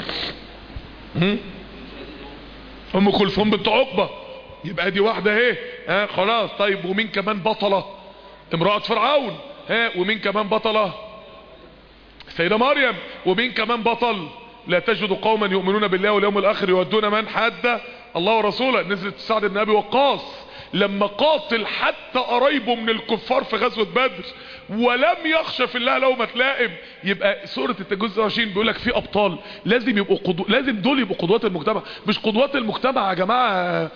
ام كلثوم بنت عقبة، يبقى دي واحدة اهي. خلاص. طيب ومين كمان بطلة؟ امرأة فرعون. ها ومين كمان بطلة؟ سيدة مريم. ومين كمان بطل؟ لا تجد قوما يؤمنون بالله واليوم الاخر يودون من حد الله ورسوله. نزلت سعد بن ابي وقاص لما قاتل حتى قرايبه من الكفار في غزوة بدر ولم يخشى في الله لومة لائم. يبقى سورة الجزء 20 بيقول لك في ابطال لازم يبقوا لازم دول يبقوا قدوات المجتمع. مش قدوات المجتمع يا جماعة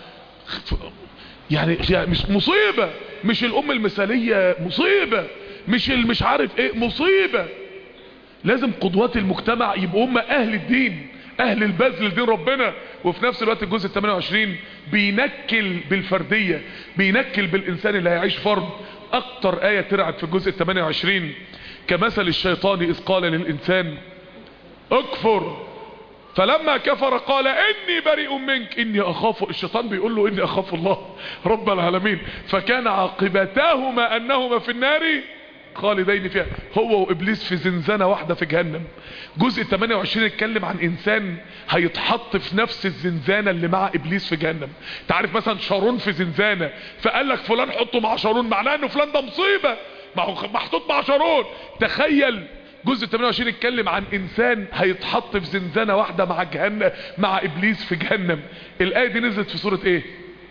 يعني مش مصيبة، مش الام المثالية مصيبة، مش عارف ايه مصيبة. لازم قدوات المجتمع يبقوا هم اهل الدين، اهل البذل لدين ربنا. وفي نفس الوقت الجزء 28 بينكل بالفردية، بينكل بالانسان اللي هيعيش فرد. اكتر اية ترعب في الجزء 28 كمثل الشيطان اذ قال للانسان اكفر فلما كفر قال اني بريء منك اني اخاف. الشيطان بيقول له اني اخاف الله رب العالمين. فكان عاقبتهما انهما في النار خالدين فيها. هو وابليس في زنزانة واحدة في جهنم. جزء 28 اتكلم عن انسان هيتحط في نفس الزنزانة اللي مع ابليس في جهنم. تعرف مثلا شارون في زنزانة فقال لك فلان حطه مع شارون، معناه انه فلان ده مصيبة محطوط مع شارون. تخيل جزء 28 اتكلم عن انسان هيتحط في زنزانة واحدة مع جهنم مع ابليس في جهنم. الاية دي نزلت في سورة ايه؟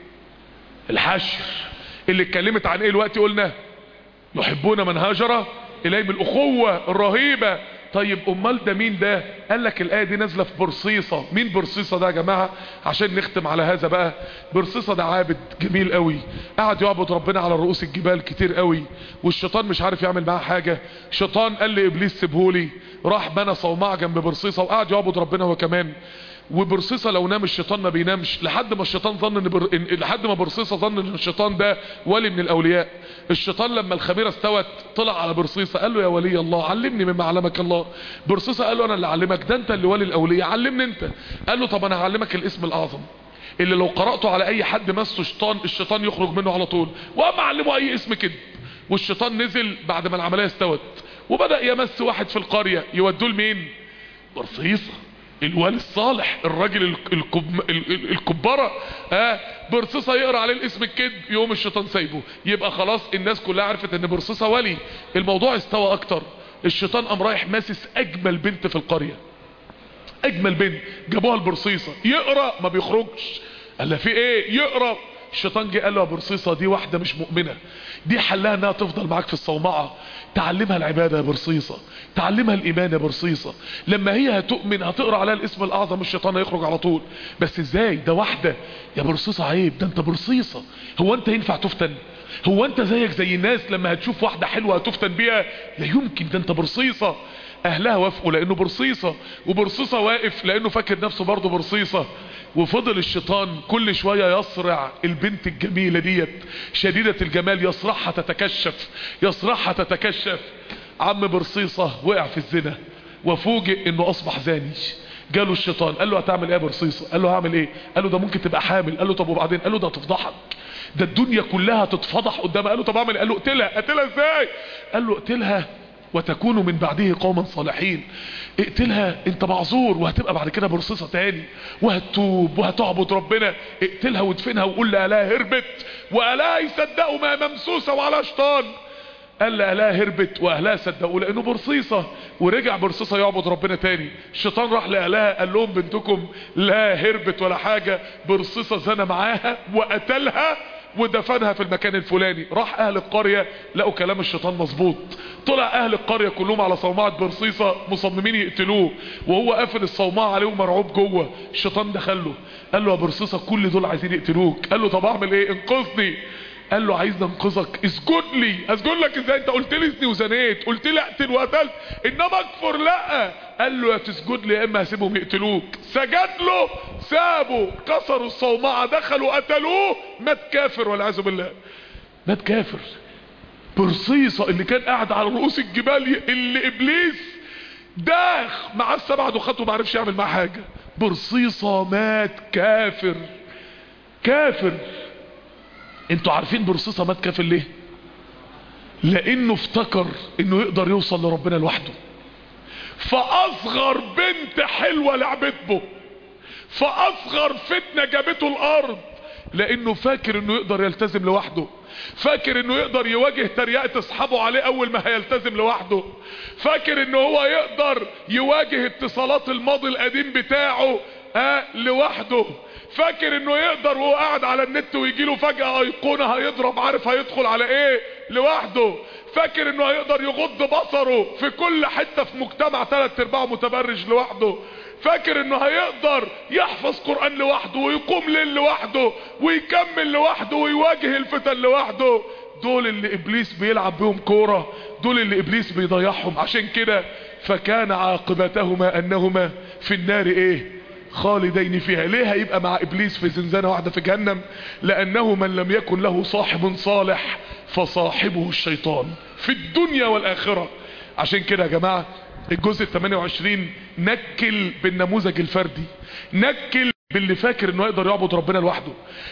الحشر اللي اتكلمت عن ايه الوقت؟ قلنا يحبون من هاجر اليهم، الاخوة الرهيبة. طيب امال ده مين ده؟ قال لك الايه دي نازله في برصيصه. مين برصيصه ده يا جماعه عشان نختم على هذا بقى؟ برصيصه ده عابد جميل قوي، قعد يعبد ربنا على رؤوس الجبال كتير قوي، والشيطان مش عارف يعمل معاه حاجه. الشيطان قال لابليس سيبهولي، راح بنى صومعه جنب برصيصه وقعد يعبد ربنا هو كمان. وبرصيصه لو نام الشيطان ما بينامش، لحد ما الشيطان ظن لحد ما برصيصه ظن ان الشيطان ده ولي من الاولياء. الشيطان لما الخميره استوت طلع على برصيصه قال له يا ولي الله علمني مما علمك الله. برصيصه قال له انا اللي علمك، ده انت اللي ولي الاولياء، علمني انت. قال له طب انا هعلمك الاسم الاعظم اللي لو قرأته على اي حد مسه شيطان الشيطان يخرج منه على طول. وقام علمه اي اسم كده. والشيطان نزل بعد ما العمليه استوت وبدأ يمس واحد في القرية. يودوه لمين؟ برصيصه الوالي الصالح، الراجل الكبارة. برصيصة يقرأ عليه الاسم الكذب يوم الشيطان سايبه. يبقى خلاص الناس كلها عرفت ان برصيصة ولي. الموضوع استوى اكتر. الشيطان قام رايح ماسس اجمل بنت في القرية، اجمل بنت جابوها البرصيصة. يقرأ ما بيخرجش. قال له في ايه؟ يقرأ. الشيطان جه قال له يا برصيصة دي واحدة مش مؤمنة، دي حلها انها تفضل معاك في الصومعة، تعلمها العبادة يا برصيصة، تعلمها الايمان يا برصيصة. لما هي هتؤمن هتقرأ عليها الاسم الاعظم الشيطان هيخرج على طول. بس ازاي ده واحدة يا برصيصة؟ عيب، ده انت برصيصة. هو انت ينفع تفتن؟ هو انت زيك زي الناس لما هتشوف واحدة حلوة هتفتن بيها؟ لا يمكن، ده انت برصيصة. اهلها وافقوا لانه برصيصة، وبرصيصة واقف لانه فاكر نفسه برضه برصيصة. وفضل الشيطان كل شوية يصرع البنت الجميلة ديت شديدة الجمال، يصرعها تتكشف، يصرعها تتكشف. عم برصيصة وقع في الزنا وفوجئ انه اصبح زاني. جاله الشيطان قال له هتعمل ايه يا برصيصة؟ قال له هعمل ايه؟ قال له ده ممكن تبقى حامل. قال له طب وبعدين؟ قال له ده هتفضحك، ده الدنيا كلها تتفضح قدامها. قال له طب اعمل ايه؟ قال له اقتلها. اقتلها ازاي؟ قال له اقتلها وتكون من بعده قوما صالحين. اقتلها انت معذور وهتبقى بعد كده برصيصة تاني وهتتوب وهتعبد ربنا. اقتلها وادفنها وقول لأهلها هربت، وأهلها يصدقوا ما ممسوسة وعلى شيطان. قال لأهلها هربت وأهلها صدقوا لأنه برصيصة. ورجع برصيصة يعبد ربنا تاني. الشيطان راح لأهلها قال لهم بنتكم لا هربت ولا حاجة، برصيصة زنى معاها وقتلها ودفنها في المكان الفلاني. راح اهل القرية لقوا كلام الشيطان مظبوط، طلع اهل القرية كلهم على صومعة برصيصة مصممين يقتلوه، وهو قافل الصومعة عليه ومرعوب جوه. الشيطان دخله قال له يا برصيصة كل دول عايزين يقتلوك. قال له طب اعمل ايه؟ انقذني. قال له عايز انقذك، اسجد لي. اسجد لك ازاي؟ انت قلت لي اذني وزنيت، قلت لي اقتل وقتلت، انما اكفر لا. قال له يا تسجد لي يا اما هسيبهم يقتلوك. سجد له، سابوا، كسروا الصومعة، دخلوا قتلوه، مات كافر والعياذ بالله، مات كافر. برصيصة اللي كان قاعد على رؤوس الجبال اللي ابليس داخ مع السبع دخات وما عرفش يعمل معاه حاجة، برصيصة مات كافر. كافر. انتوا عارفين برصيصة مات كافر ليه؟ لانه افتكر انه يقدر يوصل لربنا لوحده، فاصغر بنت حلوة لعبت به، فاصغر فتنة جابته الارض، لانه فاكر انه يقدر يلتزم لوحده. فاكر انه يقدر يواجه تريقة اصحابه عليه اول ما هيلتزم لوحده. فاكر انه هو يقدر يواجه اتصالات الماضي القديم بتاعه لوحده. فاكر انه يقدر وهو قاعد على النت ويجيله فجأة ايقونة هيضرب عارف هيدخل على ايه لوحده. فاكر انه هيقدر يغض بصره في كل حتة في مجتمع 3/4 متبرج لوحده. فاكر انه هيقدر يحفظ قرآن لوحده ويقوم ليل لوحده ويكمل لوحده ويواجه الفتن لوحده. دول اللي ابليس بيلعب بهم كورة، دول اللي ابليس بيضيعهم. عشان كده فكان عاقبتهما انهما في النار خالدين فيها. ليه هيبقى مع ابليس في زنزانة واحدة في جهنم؟ لانه من لم يكن له صاحب صالح فصاحبه الشيطان في الدنيا والاخرة. عشان كده يا جماعة الجزء 28 نكل بالنموذج الفردي، نكل باللي فاكر انه يقدر يعبد ربنا لوحده،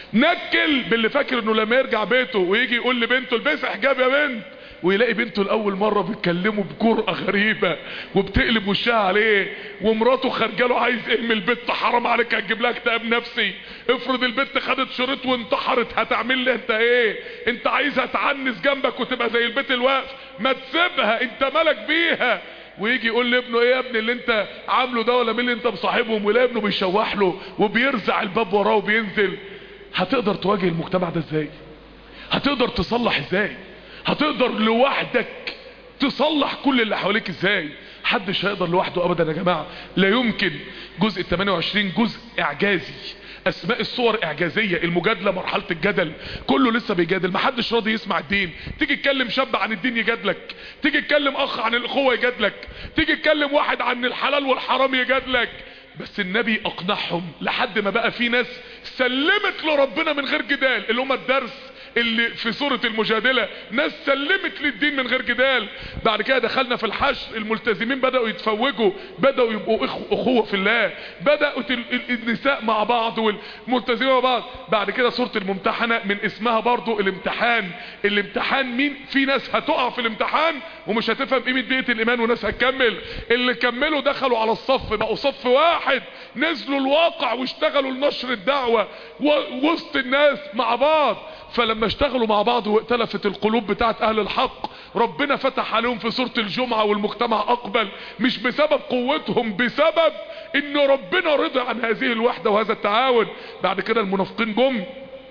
نكل باللي فاكر انه لما يرجع بيته ويجي يقول لبنته البسي حجاب يا بنت، ويلاقي بنته الاول مرة بتكلمه بجرأة غريبة وبتقلب وشها عليه، ومراته خارجاله عايز ايه من البيت؟ حرام عليك هتجيب لها اكتئاب نفسي. افرض البنت خدت شريط وانتحرت هتعمل لي انت ايه؟ انت عايزها تعنس جنبك وتبقى زي البيت الواقف؟ ما تسيبها، انت مالك بيها. ويجي يقول لابنه ايه يا ابني اللي انت عامله ده، ولا مين اللي انت مصاحبهم؟ ولا ابنه بيشوح له وبيرزع الباب وراه وبينزل. هتقدر تواجه المجتمع ده ازاي؟ هتقدر تصلح ازاي؟ هتقدر لوحدك تصلح كل اللي حواليك ازاي؟ محدش هيقدر لوحده ابدا يا جماعة، لا يمكن. جزء 28 جزء اعجازي، اسماء الصور اعجازية، المجادلة مرحلة الجدل، كله لسه بيجادل، محدش راضي يسمع الدين. تيجي تكلم شاب عن الدين يجادلك، تيجي تكلم اخ عن الاخوة يجادلك، تيجي تكلم واحد عن الحلال والحرام يجادلك. بس النبي اقنعهم لحد ما بقى في ناس سلمت لربنا من غير جدال، اللي هم الدرس اللي في سورة المجادلة، ناس سلمت للدين من غير جدال. بعد كده دخلنا في الحشر، الملتزمين بدأوا يتفوجوا، بدأوا يبقوا اخوة في الله، بدأت النساء مع بعض والملتزمين مع بعض. بعد كده سورة الممتحنة، من اسمها برضو الامتحان. الامتحان مين؟ في ناس هتقع في الامتحان ومش هتفهم قيمة بيئة الايمان، وناس هتكمل. اللي كملوا دخلوا على الصف، بقوا صف واحد، نزلوا الواقع واشتغلوا لنشر الدعوة وسط الناس مع بعض. فلما اشتغلوا مع بعض واتلفت القلوب بتاعت اهل الحق، ربنا فتح عليهم في سورة الجمعة، والمجتمع اقبل، مش بسبب قوتهم، بسبب ان ربنا رضى عن هذه الوحدة وهذا التعاون. بعد كده المنافقين جم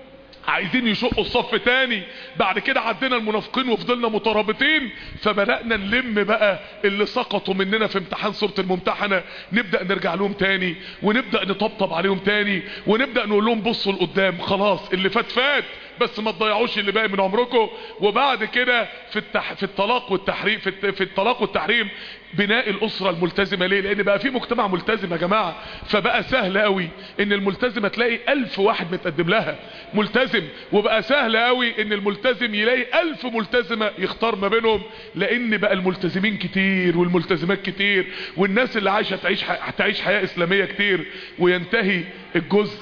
عايزين يشقوا الصف تاني، بعد كده عدينا المنافقين وفضلنا مترابطين، فبدأنا نلم بقى اللي سقطوا مننا في امتحان سورة الممتحنة، نبدأ نرجع لهم تاني، ونبدأ نطبطب عليهم تاني، ونبدأ نقول لهم بصوا لقدام، خلاص اللي فات فات، بس ما تضيعوش اللي باقي من عمركم. وبعد كده في الطلاق والتحريم، في الطلاق والتحريم بناء الاسرة الملتزمة. ليه؟ لان بقى في مجتمع ملتزم يا جماعة، فبقى سهل قوي ان الملتزمة تلاقي 1000 واحد متقدم لها ملتزم، وبقى سهل قوي ان الملتزم يلاقي 1000 ملتزمة يختار ما بينهم، لان بقى الملتزمين كتير والملتزمات كتير، والناس اللي عايشة هتعيش حياة اسلامية كتير. وينتهي الجزء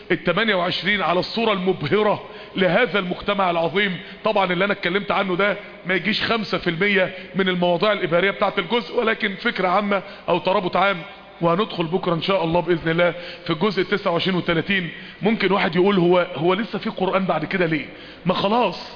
28 على الصورة المبهرة لهذا المجتمع العظيم. طبعا اللي انا اتكلمت عنه ده ما يجيش 5% من المواضيع الابهارية بتاعت الجزء، ولكن فكرة عامة او ترابط عام. وهندخل بكرة ان شاء الله باذن الله في الجزء 29 و30. ممكن واحد يقول هو لسه في قرآن بعد كده ليه؟ ما خلاص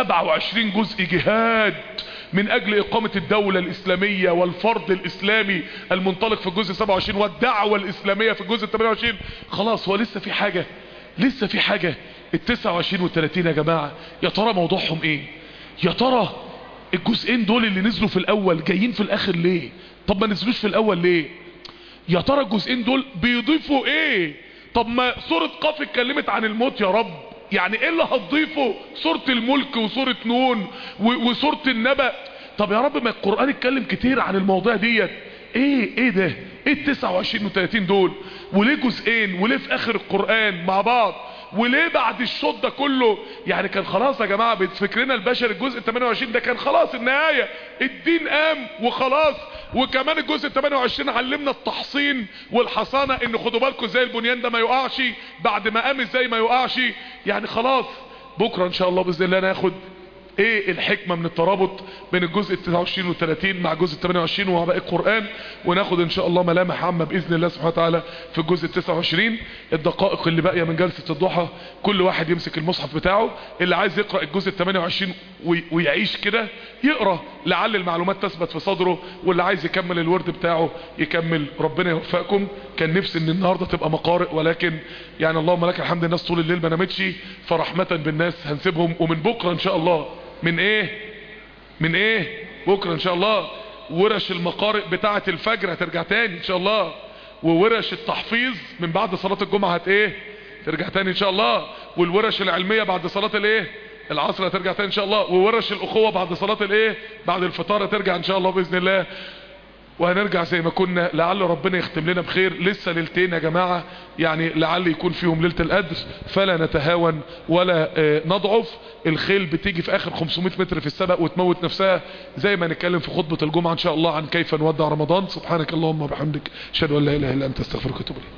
27 جزء جهاد من اجل اقامة الدولة الاسلامية والفرض الاسلامي المنطلق في الجزء 27، والدعوة الاسلامية في الجزء 28. خلاص هو لسه في حاجة؟ لسه في حاجة. ال 29 و30 يا جماعة يا ترى موضوعهم ايه؟ يا ترى الجزئين دول اللي نزلوا في الاول جايين في الاخر ليه؟ طب ما نزلوش في الاول ليه؟ يا ترى الجزئين دول بيضيفوا ايه؟ طب ما سورة قاف اتكلمت عن الموت يا رب، يعني ايه اللي هتضيفه سورة الملك وسورة نون وسورة النبأ؟ طب يا رب ما القرآن اتكلم كتير عن المواضيع ديت، ايه ده؟ ايه ال 29 و30 دول؟ وليه جزئين؟ وليه في اخر القرآن مع بعض؟ وليه بعد الشوط ده كله؟ يعني كان خلاص يا جماعة بفكرنا البشري الجزء 28 ده كان خلاص النهاية، الدين قام وخلاص. وكمان الجزء 28 علمنا التحصين والحصانة، ان خدوا بالكم زي البنيان ده ما يقعش، بعد ما قام ازاي ما يقعش. يعني خلاص بكرة ان شاء الله باذن الله ناخد ايه الحكمة من الترابط بين الجزء 29 و30 مع الجزء 28 ومع باقي القرآن، وناخد ان شاء الله ملامح عامة باذن الله سبحانه وتعالى في الجزء 29. الدقائق اللي باقية من جلسة الضحى كل واحد يمسك المصحف بتاعه، اللي عايز يقرأ الجزء 28 ويعيش كده يقرأ لعل المعلومات تثبت في صدره، واللي عايز يكمل الورد بتاعه يكمل. ربنا يوفقكم. كان نفسي ان النهاردة تبقى مقارئ، ولكن يعني اللهم لك الحمد الناس طول الليل ما نامتش، فرحمة بالناس هنسيبهم. ومن بكرة ان شاء الله من ايه بكرة ان شاء الله ورش المقارئ بتاعة الفجر هترجع تاني ان شاء الله، وورش التحفيظ من بعد صلاة الجمعة ترجع تاني ان شاء الله، والورش العلمية بعد صلاة العصر هترجع تاني ان شاء الله، وورش الاخوة بعد صلاة بعد الفطار هترجع ان شاء الله باذن الله. وهنرجع زي ما كنا، لعل ربنا يختم لنا بخير. لسه ليلتين يا جماعة، يعني لعل يكون فيهم ليلة القدر، فلا نتهاون ولا نضعف. الخيل بتيجي في اخر 500 متر في السبق وتموت نفسها، زي ما نتكلم في خطبة الجمعة ان شاء الله عن كيف نودع رمضان. سبحانك اللهم وبحمدك، اشهد ان لا اله الا انت، استغفرك واتوب اليك.